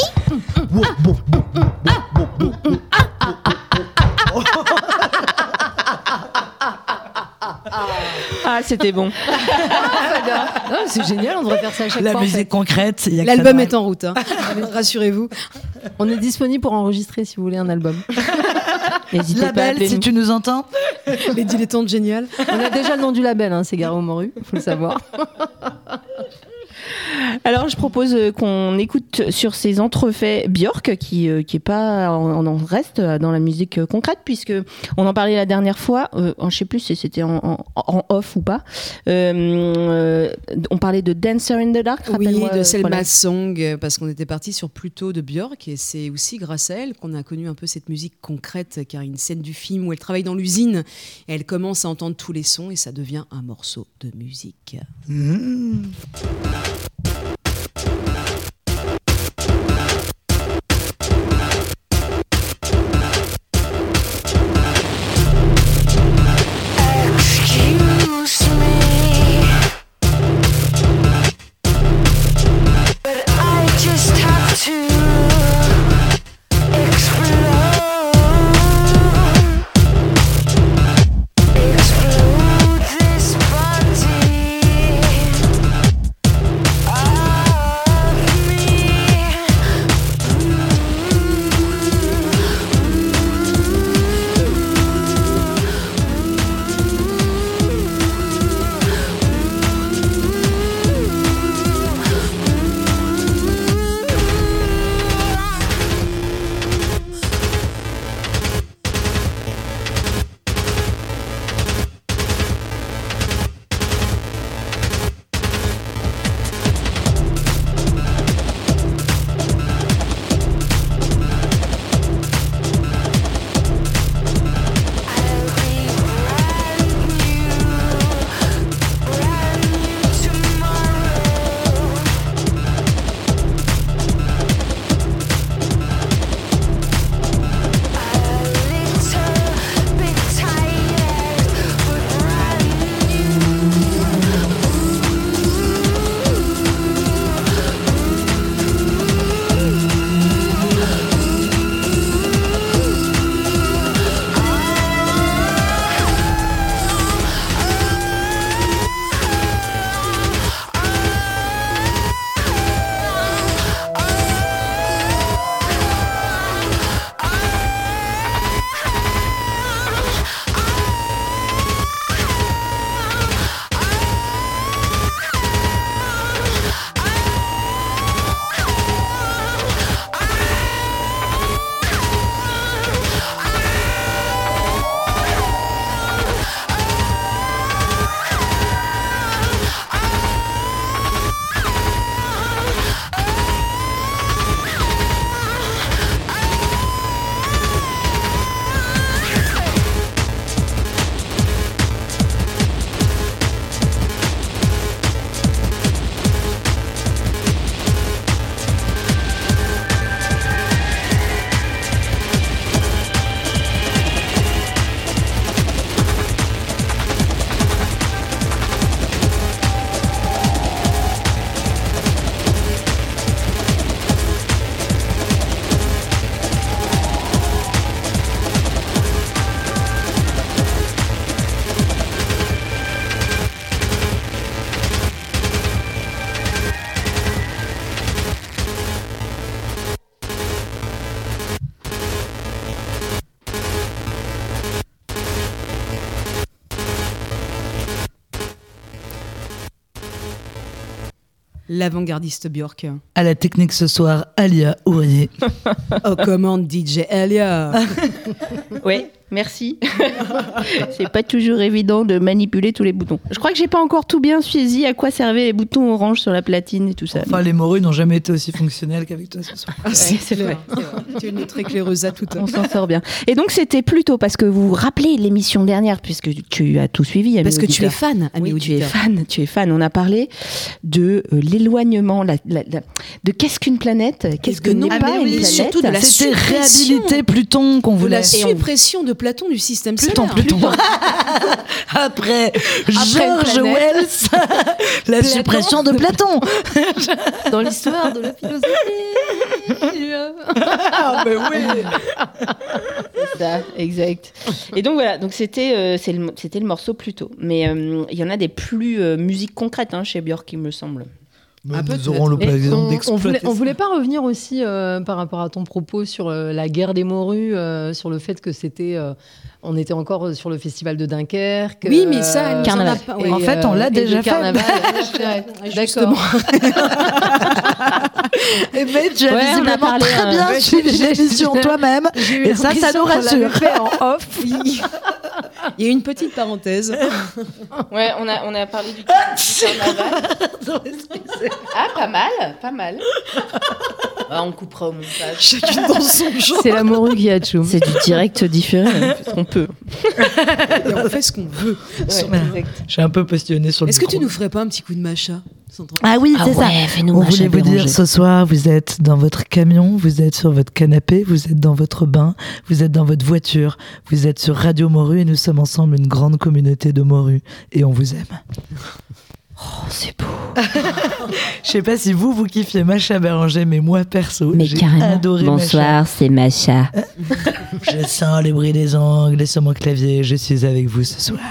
Ah, c'était bon. Ah, c'est génial, on devrait faire ça à chaque La fois. en musique fait. concrète, il y a que ça L'album de est en route, hein. Rassurez-vous. On est disponible pour enregistrer si vous voulez un album. N'hésitez pas à Label, appeler si nous. tu nous entends. Les dilettantes géniales. On a déjà le nom du label, hein, c'est Garou Moru, faut le savoir. Alors, je propose euh, qu'on écoute sur ces entrefaits Björk, qui euh, qui est pas en, en reste euh, dans la musique euh, concrète, puisque on en parlait la dernière fois. Euh, en, je sais plus si c'était en, en, en off ou pas. Euh, euh, on parlait de Dancer in the Dark. Oui, rappelle-moi, de euh, Selma voilà. Song, euh, parce qu'on était parti sur plutôt de Björk, et c'est aussi grâce à elle qu'on a connu un peu cette musique concrète, car il y a une scène du film où elle travaille dans l'usine, et elle commence à entendre tous les sons, et ça devient un morceau de musique. Mmh. Excuse me, but I just have to explode, explode this body. L'avant-gardiste Björk. À la technique ce soir, Alia Ourier. Aux commandes D J Alia. Oui, merci. C'est pas toujours évident de manipuler tous les boutons. Je crois que j'ai pas encore tout bien saisi à quoi servaient les boutons orange sur la platine et tout ça. Enfin, les morues n'ont jamais été aussi fonctionnels qu'avec toi ce soir. Ah, c'est, Ouais, c'est clair, c'est vrai. Tu es une très éclaireuse à tout. On s'en sort bien. Et donc c'était plutôt parce que vous vous rappelez l'émission dernière, puisque tu as tout suivi. Parce que tu es fan, ami Oui, tu es auditeur. fan, tu es fan. On a parlé de euh, l'éloignement, la, la- la- de qu'est-ce qu'une planète, qu'est-ce que de n'est non, pas mais une oui, planète. surtout de la C'était suppression. réhabiliter Pluton qu'on De voulait. la suppression de Platon du système Pluton, solaire. Pluton. Après, George planète. Wells, la suppression de Platon. Dans l'histoire de la philosophie. Ah, mais oui. C'est ça, exact. Et donc voilà, donc c'était euh, c'est le, c'était le morceau plus tôt. Mais euh, il y en a des plus euh, musiques concrètes hein, chez Björk, il me semble. Mais Ah, nous peut-être. aurons Et l'occasion on, on d'exploiter voulait, on ça. voulait pas revenir aussi euh, par rapport à ton propos sur euh, la guerre des morues, euh, sur le fait que c'était, euh, on était encore sur le festival de Dunkerque. Oui, mais ça, elle nous en a Carnaval. pas- et, ouais. En fait, on l'a et déjà le fait. carnaval. Ouais, D'accord. Eh ben, tu as Ouais, on a visiblement parlé, très euh, bien ouais, suivi j'ai- l'émission j'ai- toi-même. J'ai eu Et ça, ça l'impression nous qu'on l'avait rassure. fait en off. Oui. Il y a eu une petite parenthèse. Ouais, on a, on a parlé du, du carnaval. Ah, pas mal, pas mal. Ah, on coupera au montage. Chacune dans son genre. C'est la morue qui a tchoum. C'est du direct différé, hein, on peut. Et on fait ce qu'on veut. Ouais, exact. J'ai un peu postillonné sur le Est-ce que tu micro. nous ferais pas un petit coup de macha sans trop- Ah oui, c'est ça. fais-nous On Macha voulait vous dire Béranger. ce soir, vous êtes dans votre camion, vous êtes sur votre canapé, vous êtes dans votre bain, vous êtes dans votre voiture, vous êtes sur Radio Morue et nous sommes ensemble une grande communauté de morues et on vous aime. Oh, c'est beau. Je sais pas si vous, vous kiffiez Macha Béranger, mais moi perso, Mais j'ai carrément. adoré Bonsoir, c'est Macha. Macha. Je sens le bruit des ongles sur mon clavier, je suis avec vous ce soir.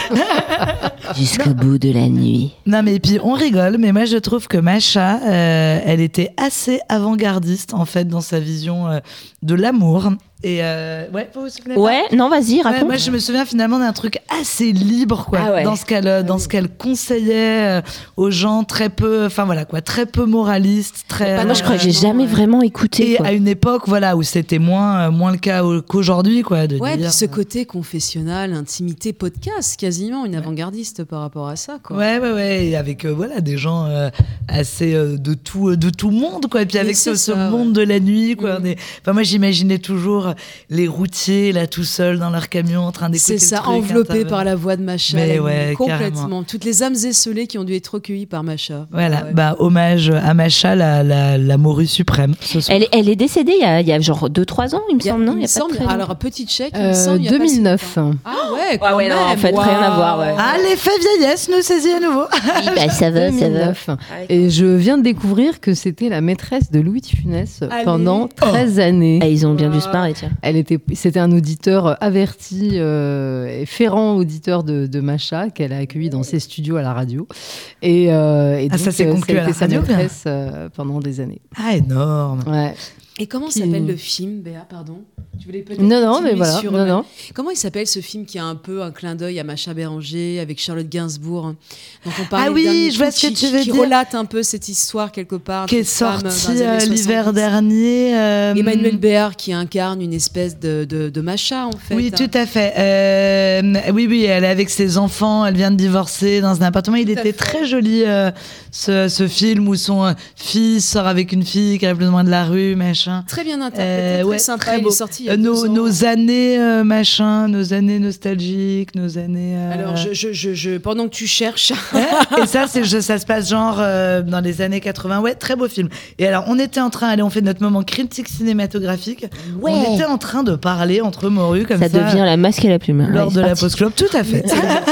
Jusqu'au bout de la nuit. Non mais puis on rigole, mais moi je trouve que Macha, euh, elle était assez avant-gardiste en fait dans sa vision euh, de l'amour. Et euh, ouais, vous vous souvenez pas Ouais, non, vas-y, Ouais, raconte. moi je me souviens finalement d'un truc assez libre quoi, Ah ouais. dans ce qu'elle euh, dans ce qu'elle conseillait euh, aux gens, très peu, enfin voilà quoi, très peu moraliste, très. Moi, je crois que j'ai non, jamais ouais. vraiment écouté. Et quoi. à une époque voilà où c'était moins euh, moins le cas au- qu'aujourd'hui quoi, de Ouais, dire. puis ce côté confessionnal, intimité, podcast, quasiment une avant-gardiste par rapport à ça, quoi. Ouais, ouais, ouais, et avec euh, voilà des gens euh, assez euh, de tout, euh, de tout monde, quoi. Et puis Mais avec c'est ce, ce ça, monde de la nuit, quoi. Mm. On est- Enfin, moi, j'imaginais toujours les routiers là, tout seuls dans leur camion, en train d'écouter. C'est le ça, truc, enveloppé intervenir. par la voix de Macha. Mais la nuit, ouais, complètement. carrément. Toutes les âmes esselées qui ont dû être recueillies par Macha. Voilà, Ouais. bah hommage à Macha, la, la, la morue suprême. Ce soir. Elle, est- elle est décédée il y a, il y a genre deux trois ans, il me Il y a- semble, non il Il y me a pas semble- très longtemps. alors, un petit chèque, il me Euh, semble, il y a pas deux mille neuf. si longtemps. Ah ouais, quand Ah ouais, non, en même, fait, rien à waouh. voir, ouais. Ah, l'effet vieillesse nous saisit à nouveau. Oui, bah, ça va, ça va. deux mille neuf. Et je viens de découvrir que c'était la maîtresse de Louis de Funès Allez. pendant treize années. Ah, ils ont bien dû se marrer, tiens. Elle était, c'était un auditeur averti euh, et fervent auditeur de, de Macha qu'elle a accueilli dans ses studios à la radio. Et, euh, et Ah, donc, ça s'est euh, conclu a à été la sa radio, maîtresse euh, pendant des années. Ah, énorme. Ouais. Et comment Qui- s'appelle le film, Béa, pardon Tu voulais peut-être Non, non, continuer mais voilà. sur- Non, non. Comment il s'appelle ce film qui a un peu un clin d'œil à Macha Béranger avec Charlotte Gainsbourg hein, dont on parlait Ah le oui, dernier je vois coup, ce que qui- tu veux qui dire. relate un peu cette histoire quelque part. Qui est d'une femme dans les sorti années euh, l'hiver soixante-dix. dernier. euh, Emmanuel Béard qui incarne une espèce de, de, de Macha en fait. Oui, hein. tout à fait. Euh, oui, oui, elle est avec ses enfants, elle vient de divorcer dans un appartement. Il Tout à était fait. très joli, euh, ce, ce film où son euh, fils sort avec une fille qui arrive plus ou moins de la rue, machin. Très bien interprété, Euh, très ouais, sympa. très Il beau. est sorti il y a Euh, deux nos, ans. nos années, euh, machin, nos années nostalgiques, nos années. euh, Alors, je, je, je, je- pendant que tu cherches, Et ça, c'est, je- ça se passe genre euh, dans les années quatre-vingts. Ouais, très beau film. Et alors, on était en train, allez, on fait notre moment critique cinématographique. Ouais. On était en train de parler entre morues comme ça. Ça devient la masque et la plume. Lors Ouais, de c'est la parti. pause club, tout à fait.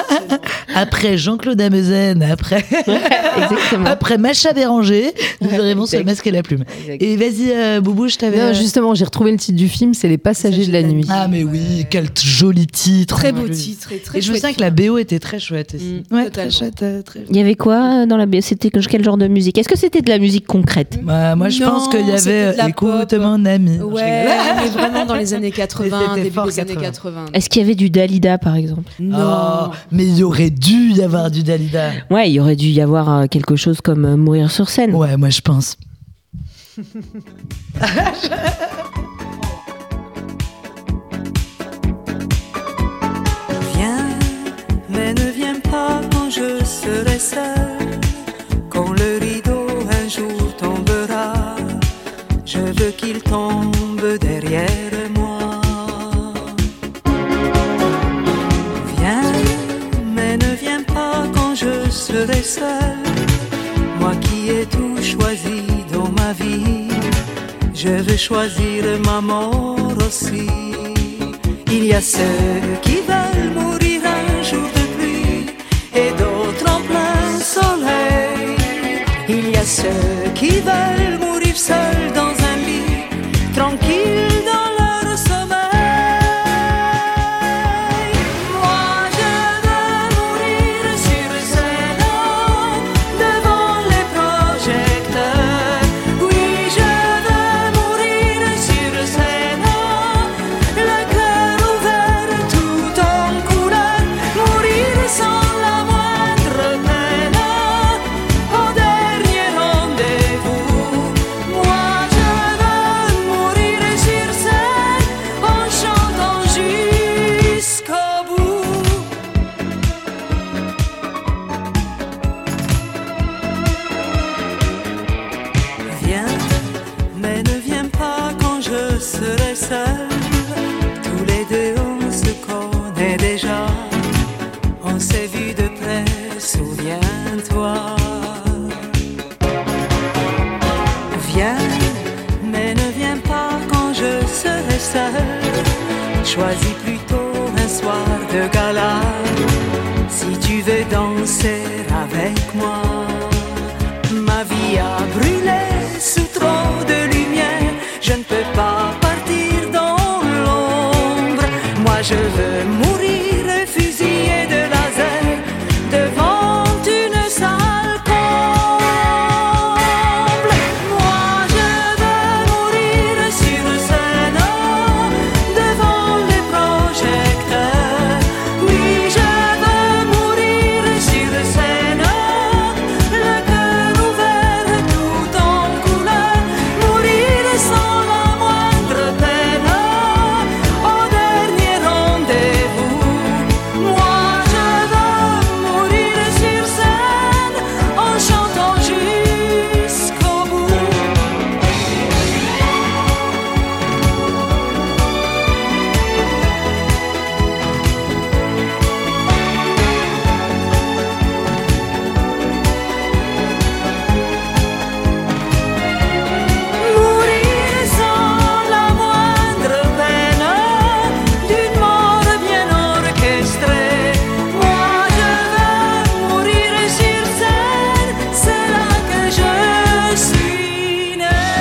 Après Jean-Claude Amezen, après, Exactement. après Macha Béranger, nous arrivons sur le Exact. masque et la plume. Exact. Et vas-y, euh, Boubou, je t'avais. Non, justement, j'ai retrouvé le titre du film, c'est Les Passagers de la nuit. Ah, mais oui, quel t- joli titre. très Oh, beau joli. titre et très Et je me chouette souviens que la B O était très chouette aussi. Mm, ouais, totalement. très chouette. euh, très... Il y avait quoi euh, dans la B O? C'était que- quel genre de musique? Est-ce que c'était de la musique concrète? Bah, moi, je Non, pense qu'il y c'était avait de la Écoute, pop. mon ami. Je Ouais, rigole. mais vraiment dans les années quatre-vingts, c'était début fort des années quatre-vingts. quatre-vingts. Est-ce qu'il y avait du Dalida, par exemple? Non. Oh, mais y aurait dû y avoir du Dalida. Ouais, il y aurait dû y avoir euh, quelque chose comme euh, Mourir sur scène. Ouais, moi je pense. Viens, mais ne viens pas quand je serai seule. Quand le rideau un jour tombera, je veux qu'il tombe derrière moi. Viens, mais ne viens pas quand je serai seule. Moi qui ai tout choisi dans ma vie, je veux choisir ma mort aussi. Il y a ceux qui veulent mourir un jour de pluie et d'autres en plein soleil. Il y a ceux qui veulent mourir seuls dans un lit, tranquilles dans leur sommeil. Moi je veux mourir sur scène, devant les projecteurs. Oui, je veux mourir sur scène, le cœur ouvert tout en couleur. Mourir sans la moindre peine, au dernier rendez-vous. Moi je veux mourir sur scène, en chantant jusqu'au bout. Viens, mais ne viens pas quand je serai seule. Tous les deux on se connaît déjà, on s'est vu de près, souviens-toi. Viens, mais ne viens pas quand je serai seule. Choisis plutôt un soir de gala, si tu veux danser avec moi. Ma vie a brûlé sous trop de lumière, je ne peux pas partir dans l'ombre. Moi je veux mourir fusillé de laser devant une salle comble. Moi je veux mourir sur scène, devant les projecteurs. Oui, je veux mourir sur scène, le cœur ouvert tout en couleur. Mourir sans la moindre peine, au dernier rendez-vous. Moi je veux mourir sur scène, en chantant jusqu'au bout. Mourir sans la moindre peine, d'une mort bien orchestrée. Moi je veux mourir sur scène, c'est là que je suis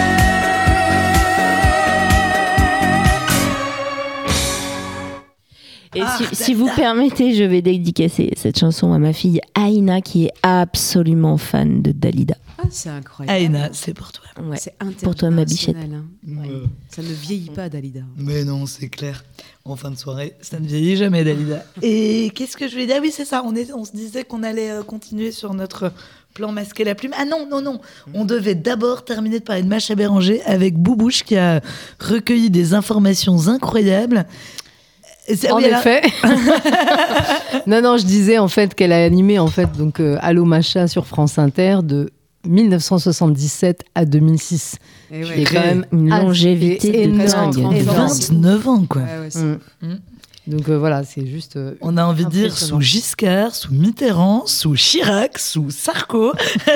née. Et si, si vous permettez, je vais dédicacer cette chanson à ma fille Aïna, qui est absolument fan de Dalida. Ah, c'est incroyable. Aïna, c'est pour toi. Ouais. C'est Pour toi, ma bichette. international, hein. Ouais. Ça ne vieillit pas, Dalida. Mais non, c'est clair. En fin de soirée, ça ne vieillit jamais, Dalida. Et qu'est-ce que je voulais dire? Ah oui, c'est ça. On, est, on se disait qu'on allait euh, continuer sur notre plan masquer la plume. Ah non, non, non. On devait d'abord terminer de parler de Macha Béranger avec Boubouche qui a recueilli des informations incroyables. Et c'est- En oui, elle a- effet. non, non, je disais en fait qu'elle a animé en fait donc euh, Allô Macha sur France Inter de mille neuf cent soixante-dix-sept à deux mille six. Et Qui ouais. est quand même Une assez longévité de énorme, dingue. énorme. vingt-neuf ans, quoi. Ouais, ouais, c'est- Mm. Mm. Donc euh, voilà, c'est juste. euh, On a envie de dire Impressionnant. sous Giscard, sous Mitterrand, sous Chirac, sous Sarko.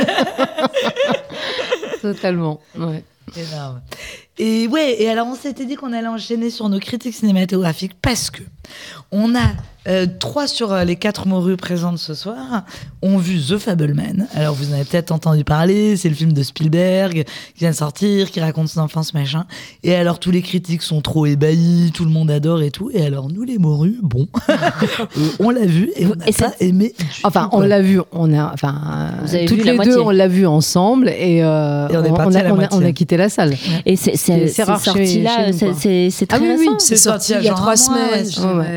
totalement. Ouais. Énorme. Et ouais, et alors on s'était dit qu'on allait enchaîner sur nos critiques cinématographiques parce que on a euh, trois sur euh, les quatre morues présentes ce soir ont vu The Fabelman. Alors vous en avez peut-être entendu parler, c'est le film de Spielberg qui vient de sortir, qui raconte son enfance, machin. Et alors tous les critiques sont trop ébahis, tout le monde adore et tout. Et alors nous les morues, bon, euh, on l'a vu et on n'a Et pas ça- aimé. du Enfin, tout, on quoi. l'a vu, on a, enfin, Vous avez toutes vu la les moitié. deux, on l'a vu ensemble et, euh, Et on est on, parti a, à la on a- moitié. on a quitté la salle. Et c'est, c'est, C'est- c'est c'est rare chez- sorti chez là, nous, c'est, quoi. c'est, c'est très Ah oui, oui, récent. C'est C'est sorti sorti il y a genre trois un mois, semaines. ouais. je Ouais, dirais, ouais.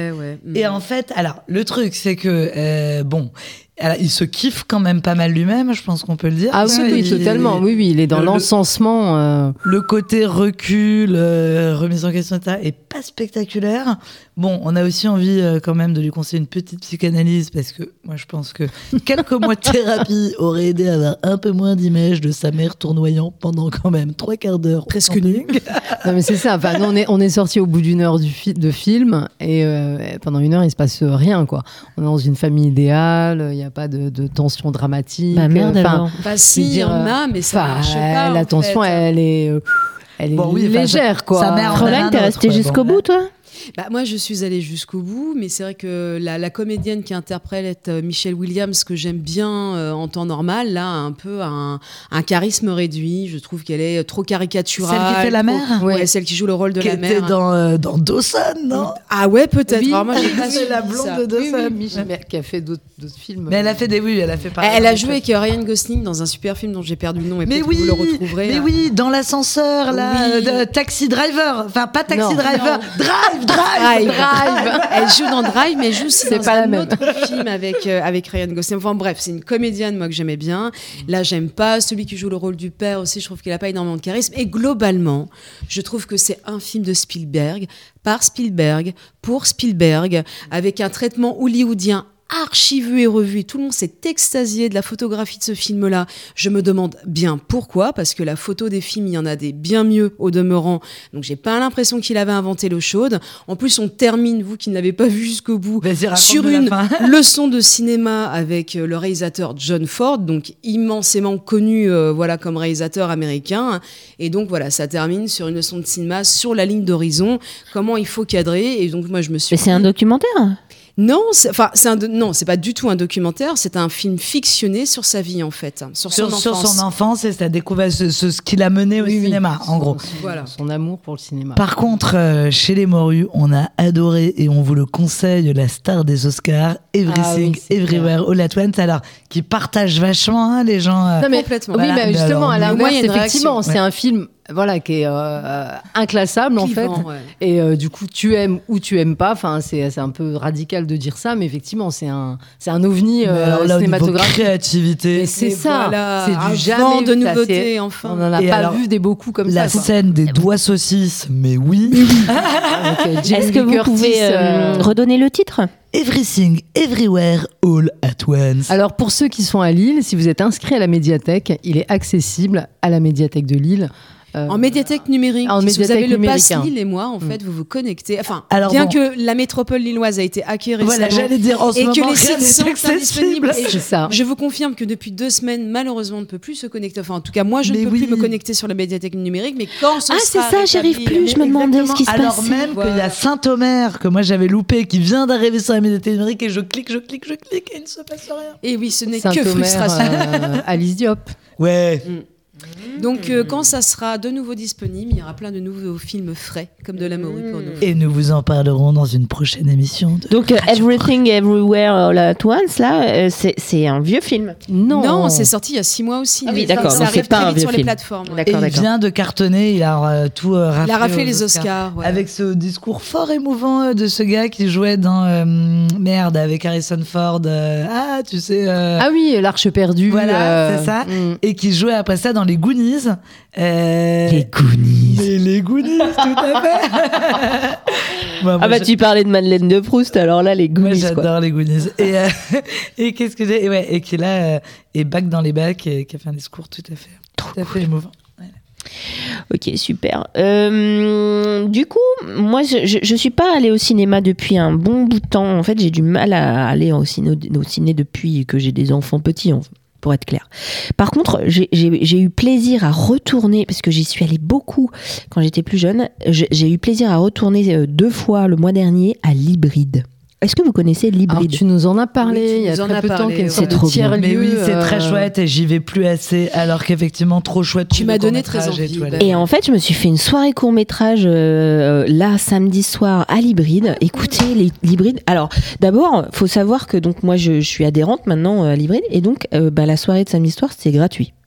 Et en fait, alors, le truc, c'est que, euh, bon, alors, il se kiffe quand même pas mal lui-même, je pense qu'on peut le dire. Ah oui, Ouais, oui, il- totalement. Oui, oui, il est dans le- l'encensement. euh, Le côté recul, euh, remise en question, et cetera, est pas spectaculaire. Bon, on a aussi envie euh, quand même de lui conseiller une petite psychanalyse parce que moi, je pense que quelques mois de thérapie auraient aidé à avoir un peu moins d'images de sa mère tournoyant pendant quand même trois quarts d'heure. au Presque camping. Non, mais c'est ça. Enfin, nous, on est, on est sorti au bout d'une heure du fi- de film et euh, pendant une heure, il se passe rien, quoi. On est dans une famille idéale, il n'y a pas de, de tension dramatique. Bah merde Enfin, alors. Bah si, il y dire, en a, mais ça enfin, marche pas. la en tension, fait. elle est, euh, elle est Bon, oui, enfin, légère, sa- quoi. sa mère en a Fräulein, un t'es autre, restée ouais, jusqu'au bon. bout, toi? Bah, moi, je suis allée jusqu'au bout, mais c'est vrai que la, la comédienne qui interprète euh, Michelle Williams, que j'aime bien euh, en temps normal, là, a un peu un, un charisme réduit. Je trouve qu'elle est trop caricaturale. Celle qui fait la trop- mère Ouais, Ouais. celle qui joue le rôle de Qui la était mère. dans, euh, dans Dawson, non? Ah ouais, peut-être. Oui. Alors, moi, j'ai pas C'est suivi la blonde ça. de Dawson. Oui, oui, Michel, mais qui a fait d'autres d'autres films. Mais elle a fait des oui, elle a fait pareil. Elle, elle a joué avec euh, Ryan Gosling dans un super film dont j'ai perdu le nom, et Mais peut-être oui, que vous le retrouverez. mais hein. oui, dans l'ascenseur là, Oui. de Taxi Driver, enfin pas Taxi Non. Driver, Drive, Drive. Drive, Drive. Elle joue dans Drive, mais elle joue aussi C'est dans pas la un même. autre film avec, euh, avec Ryan Gosling. Enfin bref, c'est une comédienne, moi, que j'aimais bien. Là, j'aime pas. Celui qui joue le rôle du père aussi, je trouve qu'il a pas énormément de charisme. Et globalement, je trouve que c'est un film de Spielberg, par Spielberg, pour Spielberg, avec un traitement hollywoodien archi vu et revu. Tout le monde s'est extasié de la photographie de ce film-là. Je me demande bien pourquoi, parce que la photo des films, il y en a des bien mieux au demeurant. Donc j'ai pas l'impression qu'il avait inventé l'eau chaude. En plus, on termine, vous qui ne l'avez pas vu jusqu'au bout, Vas-y, raconte sur de la une fin. leçon de cinéma avec euh, le réalisateur John Ford, donc immensément connu, euh, voilà, comme réalisateur américain. Et donc voilà, ça termine sur une leçon de cinéma sur la ligne d'horizon. Comment il faut cadrer. Et donc moi, je me suis. Mais c'est un dit- documentaire. Non, c'est, enfin, c'est un, do- non, c'est pas du tout un documentaire. C'est un film fictionné sur sa vie en fait, sur son sur, sur enfance. son enfance et sa découverte, ce, ce, ce qu'il a mené au Oui, oui. cinéma, en Son- gros. son- Voilà. Son amour pour le cinéma. Par contre, euh, chez les Morus, on a adoré et on vous le conseille, la star des Oscars, Everything, Ah oui, c'est Everywhere, All at Once, alors qui partage vachement hein, les gens. euh, Non, mais, Complètement. Oui, Voilà, mais mais justement, alors, à au moins, il y l'inverse, a une effectivement, réaction. c'est un film voilà, qui est euh, euh, inclassable, en fait. Clivant, ouais. Et euh, du coup, tu aimes ou tu aimes pas. Enfin, c'est, c'est un peu radical de dire ça, mais effectivement, c'est un, c'est un ovni mais euh, alors là, au niveau cinématographique. créativité, Mais c'est Et ça, voilà, c'est du un jamais vent vu, de ça, nouveautés, c'est- enfin. On n'en a Et pas alors, vu des beaucoup comme la ça. quoi. scène des doigts saucisses, mais oui. Avec, euh, Jamie Est-ce que Lee vous Curtis, pouvez euh, euh, redonner le titre? Everything, Everywhere, All at Once. Alors, pour ceux qui sont à Lille, si vous êtes inscrit à la médiathèque, il est accessible à la médiathèque de Lille. Euh, En médiathèque numérique, En si vous médiathèque avez le numérique, pass hein. Lille et moi, en fait, vous vous connectez. Enfin, Alors bien bon. que la métropole lilloise a été hackée récemment, Voilà, j'allais dire en ce et moment, que les rien sites n'est sont accessible. indisponibles. Et C'est ça. je vous confirme que depuis deux semaines, malheureusement, on ne peut plus se connecter. Enfin, en tout cas, moi, je Mais ne peux oui. plus me connecter sur la médiathèque numérique. Mais quand ce Ah, c'est sera ça, j'y arrive rétabli- plus. Je me demandais ce qui se Alors passait. même qu'il y a Voilà. Saint-Omer, que moi j'avais loupé, qui vient d'arriver sur la médiathèque numérique, et je clique, je clique, je clique, et il ne se passe rien. Et oui, ce n'est que Saint-Omer, frustration. euh, Alice Diop. Ouais. Donc, euh, quand ça sera de nouveau disponible, il y aura plein de nouveaux films frais, comme de la morue pour nous. Et nous vous en parlerons dans une prochaine émission. De... Donc, euh, Everything Everywhere All at Once, là, euh, c'est, c'est un vieux film. Non, Non, c'est sorti il y a six mois aussi. Ah oui, Mais d'accord, Ça donc arrive c'est pas très un vite vieux sur les film. plateformes. ouais. D'accord. Et il vient de cartonner, il a euh, tout euh, raflé, Il a raflé aux les Oscars. ouais. Avec ce discours fort émouvant euh, de ce gars qui jouait dans euh, Merde avec Harrison Ford. euh, ah, tu sais. euh, Ah oui, l'Arche perdue. Voilà, euh, c'est ça. mm. Et qui jouait après ça dans les Goonies. Euh, Les Goonies. Les, les Goonies, tout à fait. Moi, Ah moi, bah je- tu parlais de Madeleine de Proust, alors là, les Moi Goonies, j'adore quoi. les Goonies. Et, euh, et qu'est-ce que j'ai et, ouais, et qui là euh, est back dans les bacs et qui a fait un discours tout à fait, tout à fait émouvant. Ok, super. Euh, du coup, moi, je, je, je suis pas allée au cinéma depuis un bon bout de temps. En fait, j'ai du mal à aller au ciné, au ciné depuis que j'ai des enfants petits, en- pour être clair. Par contre, j'ai, j'ai, j'ai eu plaisir à retourner, parce que j'y suis allée beaucoup quand j'étais plus jeune, j'ai, j'ai eu plaisir à retourner euh, deux fois le mois dernier à l'Hybride. Est-ce que vous connaissez Alors, l'Hybride? tu nous en as parlé Oui, tu il y a nous en très as peu de temps, parlé, qu'il y a une ouais. sorte C'est trop de tiers-lieu. Mais oui, c'est très euh, chouette et j'y vais plus assez. Alors qu'effectivement, trop chouette. Tu tout m'as le donné très court-métrage et envie, tout, bah. allez. Et en fait, je me suis fait une soirée court-métrage euh, là, samedi soir, à l'Hybride. Écoutez, les- l'Hybride. Alors, d'abord, faut savoir que donc moi, je, je suis adhérente maintenant euh, à l'Hybride. Et donc, euh, bah, la soirée de samedi soir, c'était gratuit.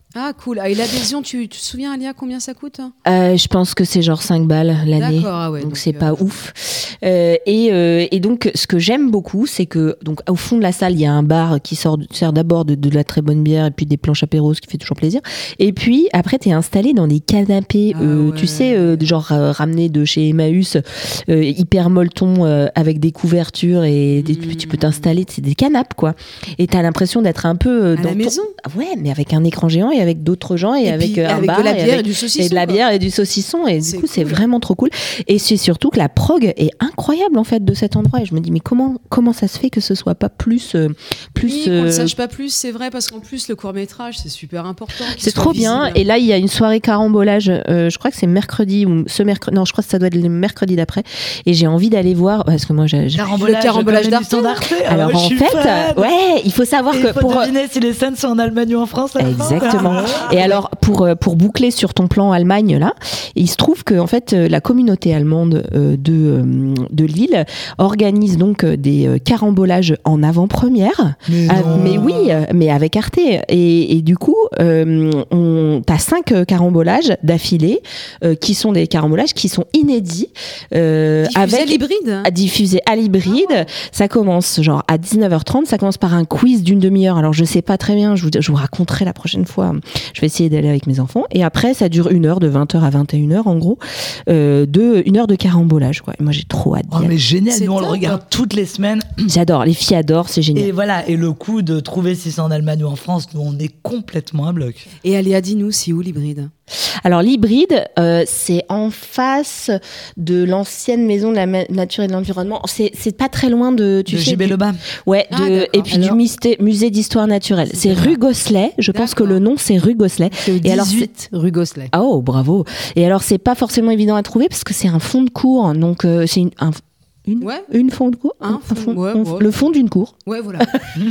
Ah, cool. Ah, et l'adhésion, tu, tu te souviens, Alia, combien ça coûte? Euh, je pense que c'est genre cinq balles l'année. D'accord, ah ouais, donc, donc c'est euh, pas ouf. Euh, et, euh, et donc, ce que j'aime beaucoup, c'est que donc au fond de la salle, il y a un bar qui sort, sert d'abord de, de la très bonne bière et puis des planches apéros, ce qui fait toujours plaisir. Et puis, après, t'es installé dans des canapés, Ah euh, ouais. tu sais, euh, genre euh, ramenés de chez Emmaüs, euh, hyper molletons, euh, avec des couvertures et des- Mmh. tu peux t'installer, c'est des canapes, quoi. Et t'as l'impression d'être un peu euh, À dans la ton- maison. Ah ouais, mais avec un écran géant et avec d'autres gens et, Et avec puis, euh, un avec bar de la et bière avec et du saucisson. et de la quoi. bière et du saucisson et C'est du coup c'est cool. vraiment trop cool et c'est surtout que la prog est incroyable en fait de cet endroit et je me dis mais comment comment ça se fait que ce soit pas plus euh, plus Oui, qu'on euh, ne sache pas plus, c'est vrai, parce qu'en plus, le court-métrage, c'est super important. qu'il c'est soit trop bien visible. et là il y a une soirée carambolage euh, je crois que c'est mercredi ou ce mercredi non je crois que ça doit être le mercredi d'après et j'ai envie d'aller voir parce que moi j'ai j'ai- Carambolage, Le carambolage comme d'Arte. l'émission d'Arte. Ah, alors moi, je en suis fait fan. euh, ouais il faut savoir Et que il faut pour deviner si les scènes sont en Allemagne ou en France. à la fin. Exactement. Et alors, pour, euh, pour boucler sur ton plan Allemagne, là, il se trouve que en fait, euh, la communauté allemande euh, de, euh, de Lille organise donc euh, des euh, carambolages en avant-première. Mais, Ah, non. mais oui, euh, mais avec Arte. Et, et du coup, euh, on, t'as cinq euh, carambolages d'affilée euh, qui sont des carambolages qui sont inédits. Euh, Diffusé à avec l'hybride. à diffuser à l'hybride. Ça commence genre à dix-neuf heures trente. Ça commence par un quiz d'une demi-heure. Alors je sais pas très bien. Je vous, je vous raconterai la prochaine fois. Je vais essayer d'aller avec mes enfants. Et après, ça dure une heure, de vingt heures à vingt et une heures en gros, euh, de une heure de carambolage. Quoi. Et moi, j'ai trop hâte d'y Oh, aller. mais génial, C'est nous on le top. regarde toutes les semaines. J'adore. Les filles adorent. C'est génial. Et voilà, et le coup de trouver si c'est en Allemagne ou en France, nous on est complètement à bloc. Et Alia, dis-nous, c'est où l'hybride? Alors l'hybride, euh, c'est en face de l'ancienne maison de la ma- nature et de l'environnement. C'est, c'est pas très loin de, tu de sais, J B du- Lebas. ouais, Ah, de, d'accord. et puis Alors- du musée, musée d'histoire naturelle. C'est ça. rue Gosselet. Je pense que D'accord. le nom c'est rue Gosselet. C'est au Et alors, dix-huit rue Gosselet. Ah oh, bravo. Et alors c'est pas forcément évident à trouver parce que c'est un fond de cour. Donc euh, c'est une, un, une, Ouais. une fond de cour. Un fond, ouais, on- ouais. Le fond d'une cour. Ouais, voilà.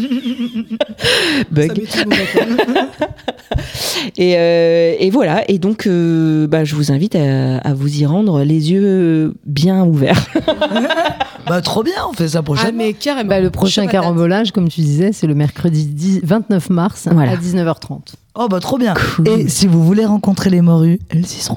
Bug. Ça met tout le monde d'accord. Et, euh, et voilà. Et donc, euh, bah, je vous invite à, à vous y rendre les yeux bien ouverts. Bah trop bien, on fait ça Ah, prochainement. mais carrément. Bah, le prochain Chaque patate. carambolage, comme tu disais, c'est le mercredi dix vingt-neuf mars Voilà. à dix-neuf heures trente. Oh bah trop bien. Cool. Et si vous voulez rencontrer les morues, elles y seront.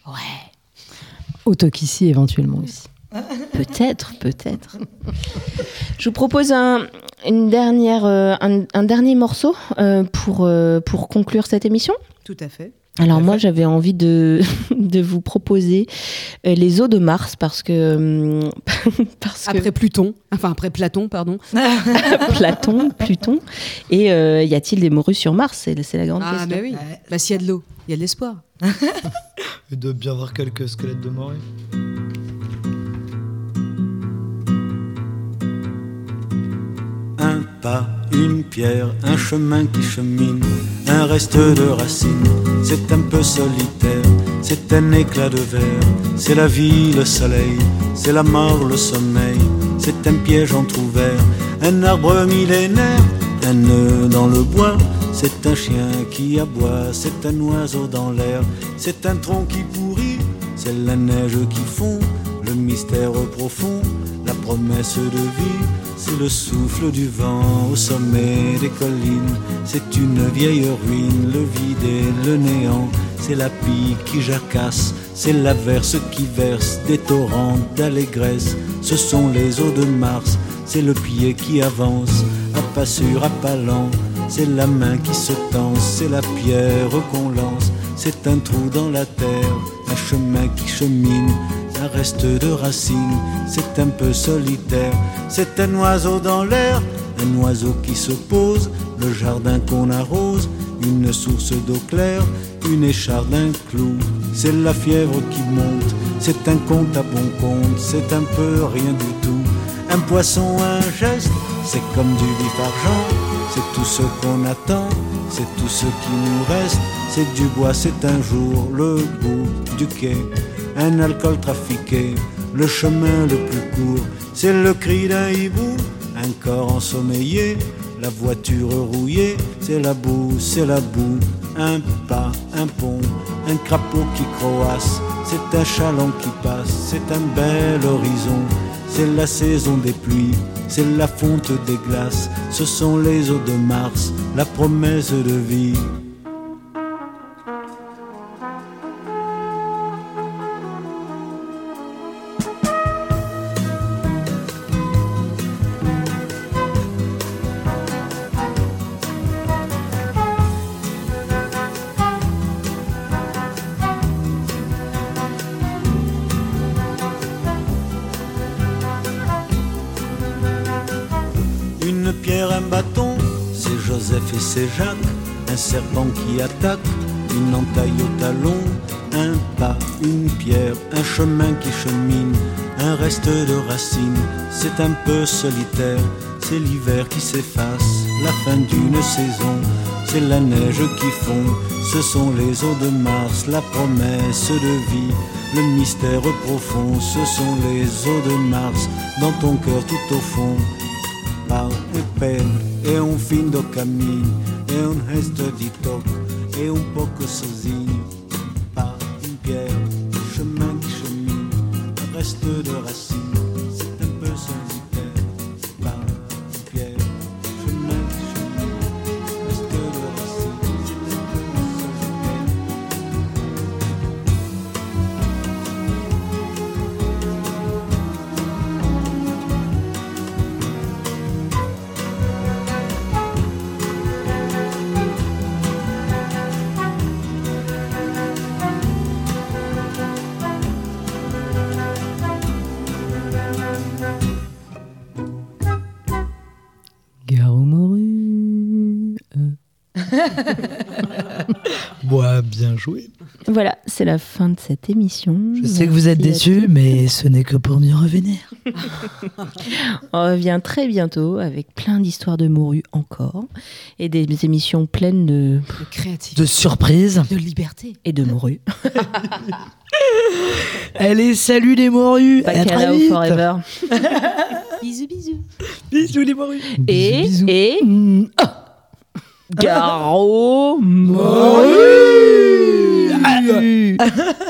Au Tokissi éventuellement aussi. Peut-être, peut-être. Je vous propose un, une dernière, euh, un, un dernier morceau euh, pour, euh, pour conclure cette émission. Tout à fait. Alors moi, j'avais envie de, de vous proposer euh, les eaux de Mars parce que... hum, parce que Après Pluton, enfin après Platon, pardon. Platon, Pluton. Et euh, y a-t-il des morues sur Mars? C'est, c'est la grande Ah, question. bah oui. Ouais. Bah, s'il y a de l'eau, il y a de l'espoir. Et de bien voir quelques squelettes de morues. Un pas, une pierre, un chemin qui chemine, un reste de racines, c'est un peu solitaire, c'est un éclat de verre, c'est la vie, le soleil, c'est la mort, le sommeil, c'est un piège entrouvert, un arbre millénaire, un nœud dans le bois, c'est un chien qui aboie, c'est un oiseau dans l'air, c'est un tronc qui pourrit, c'est la neige qui fond, le mystère profond, la promesse de vie, c'est le souffle du vent au sommet des collines, c'est une vieille ruine, le vide et le néant, c'est la pie qui jacasse, c'est l'averse qui verse des torrents d'allégresse, ce sont les eaux de Mars, c'est le pied qui avance, à pas sûr, à pas lent, c'est la main qui se tend, c'est la pierre qu'on lance, c'est un trou dans la terre, un chemin qui chemine, un reste de racines, c'est un peu solitaire, c'est un oiseau dans l'air, un oiseau qui se pose, le jardin qu'on arrose, une source d'eau claire, une écharde, un clou, c'est la fièvre qui monte, c'est un compte à bon compte, c'est un peu rien du tout, un poisson, un geste, c'est comme du vif argent, c'est tout ce qu'on attend, c'est tout ce qui nous reste, c'est du bois, c'est un jour, le bout du quai, un alcool trafiqué, le chemin le plus court, c'est le cri d'un hibou, un corps ensommeillé, la voiture rouillée, c'est la boue, c'est la boue, un pas, un pont, un crapaud qui croasse, c'est un chaland qui passe, c'est un bel horizon, c'est la saison des pluies, c'est la fonte des glaces, ce sont les eaux de Mars, la promesse de vie. c'est Jacques, un serpent qui attaque, une entaille au talon, un pas, une pierre, un chemin qui chemine, un reste de racines, c'est un peu solitaire, c'est l'hiver qui s'efface, la fin d'une saison, c'est la neige qui fond, ce sont les eaux de Mars, la promesse de vie, le mystère profond, ce sont les eaux de Mars, dans ton cœur tout au fond. Pau e peine, é um fim do caminho, é um resto de toque, é um pouco sozinho. Pas une pierre, chemin qui chemine, un reste de racines, c'est un peu solitaire. Pas une pierre, chemin qui chemine, un reste de racines, c'est un peu solitaire. Gare aux morues. Bois, bien joué. Voilà, c'est la fin de cette émission. Je sais que vous êtes déçus, mais ce n'est que pour mieux revenir. On revient très bientôt avec plein d'histoires de morues encore et des émissions pleines de, De créativité. De surprise. De liberté. et de morues. Allez, salut les morues. À très Bacalao vite. forever. Bisous, bisous. Bisous les morues. Et, Bisous. et Mmh. Garo Morues. Morues.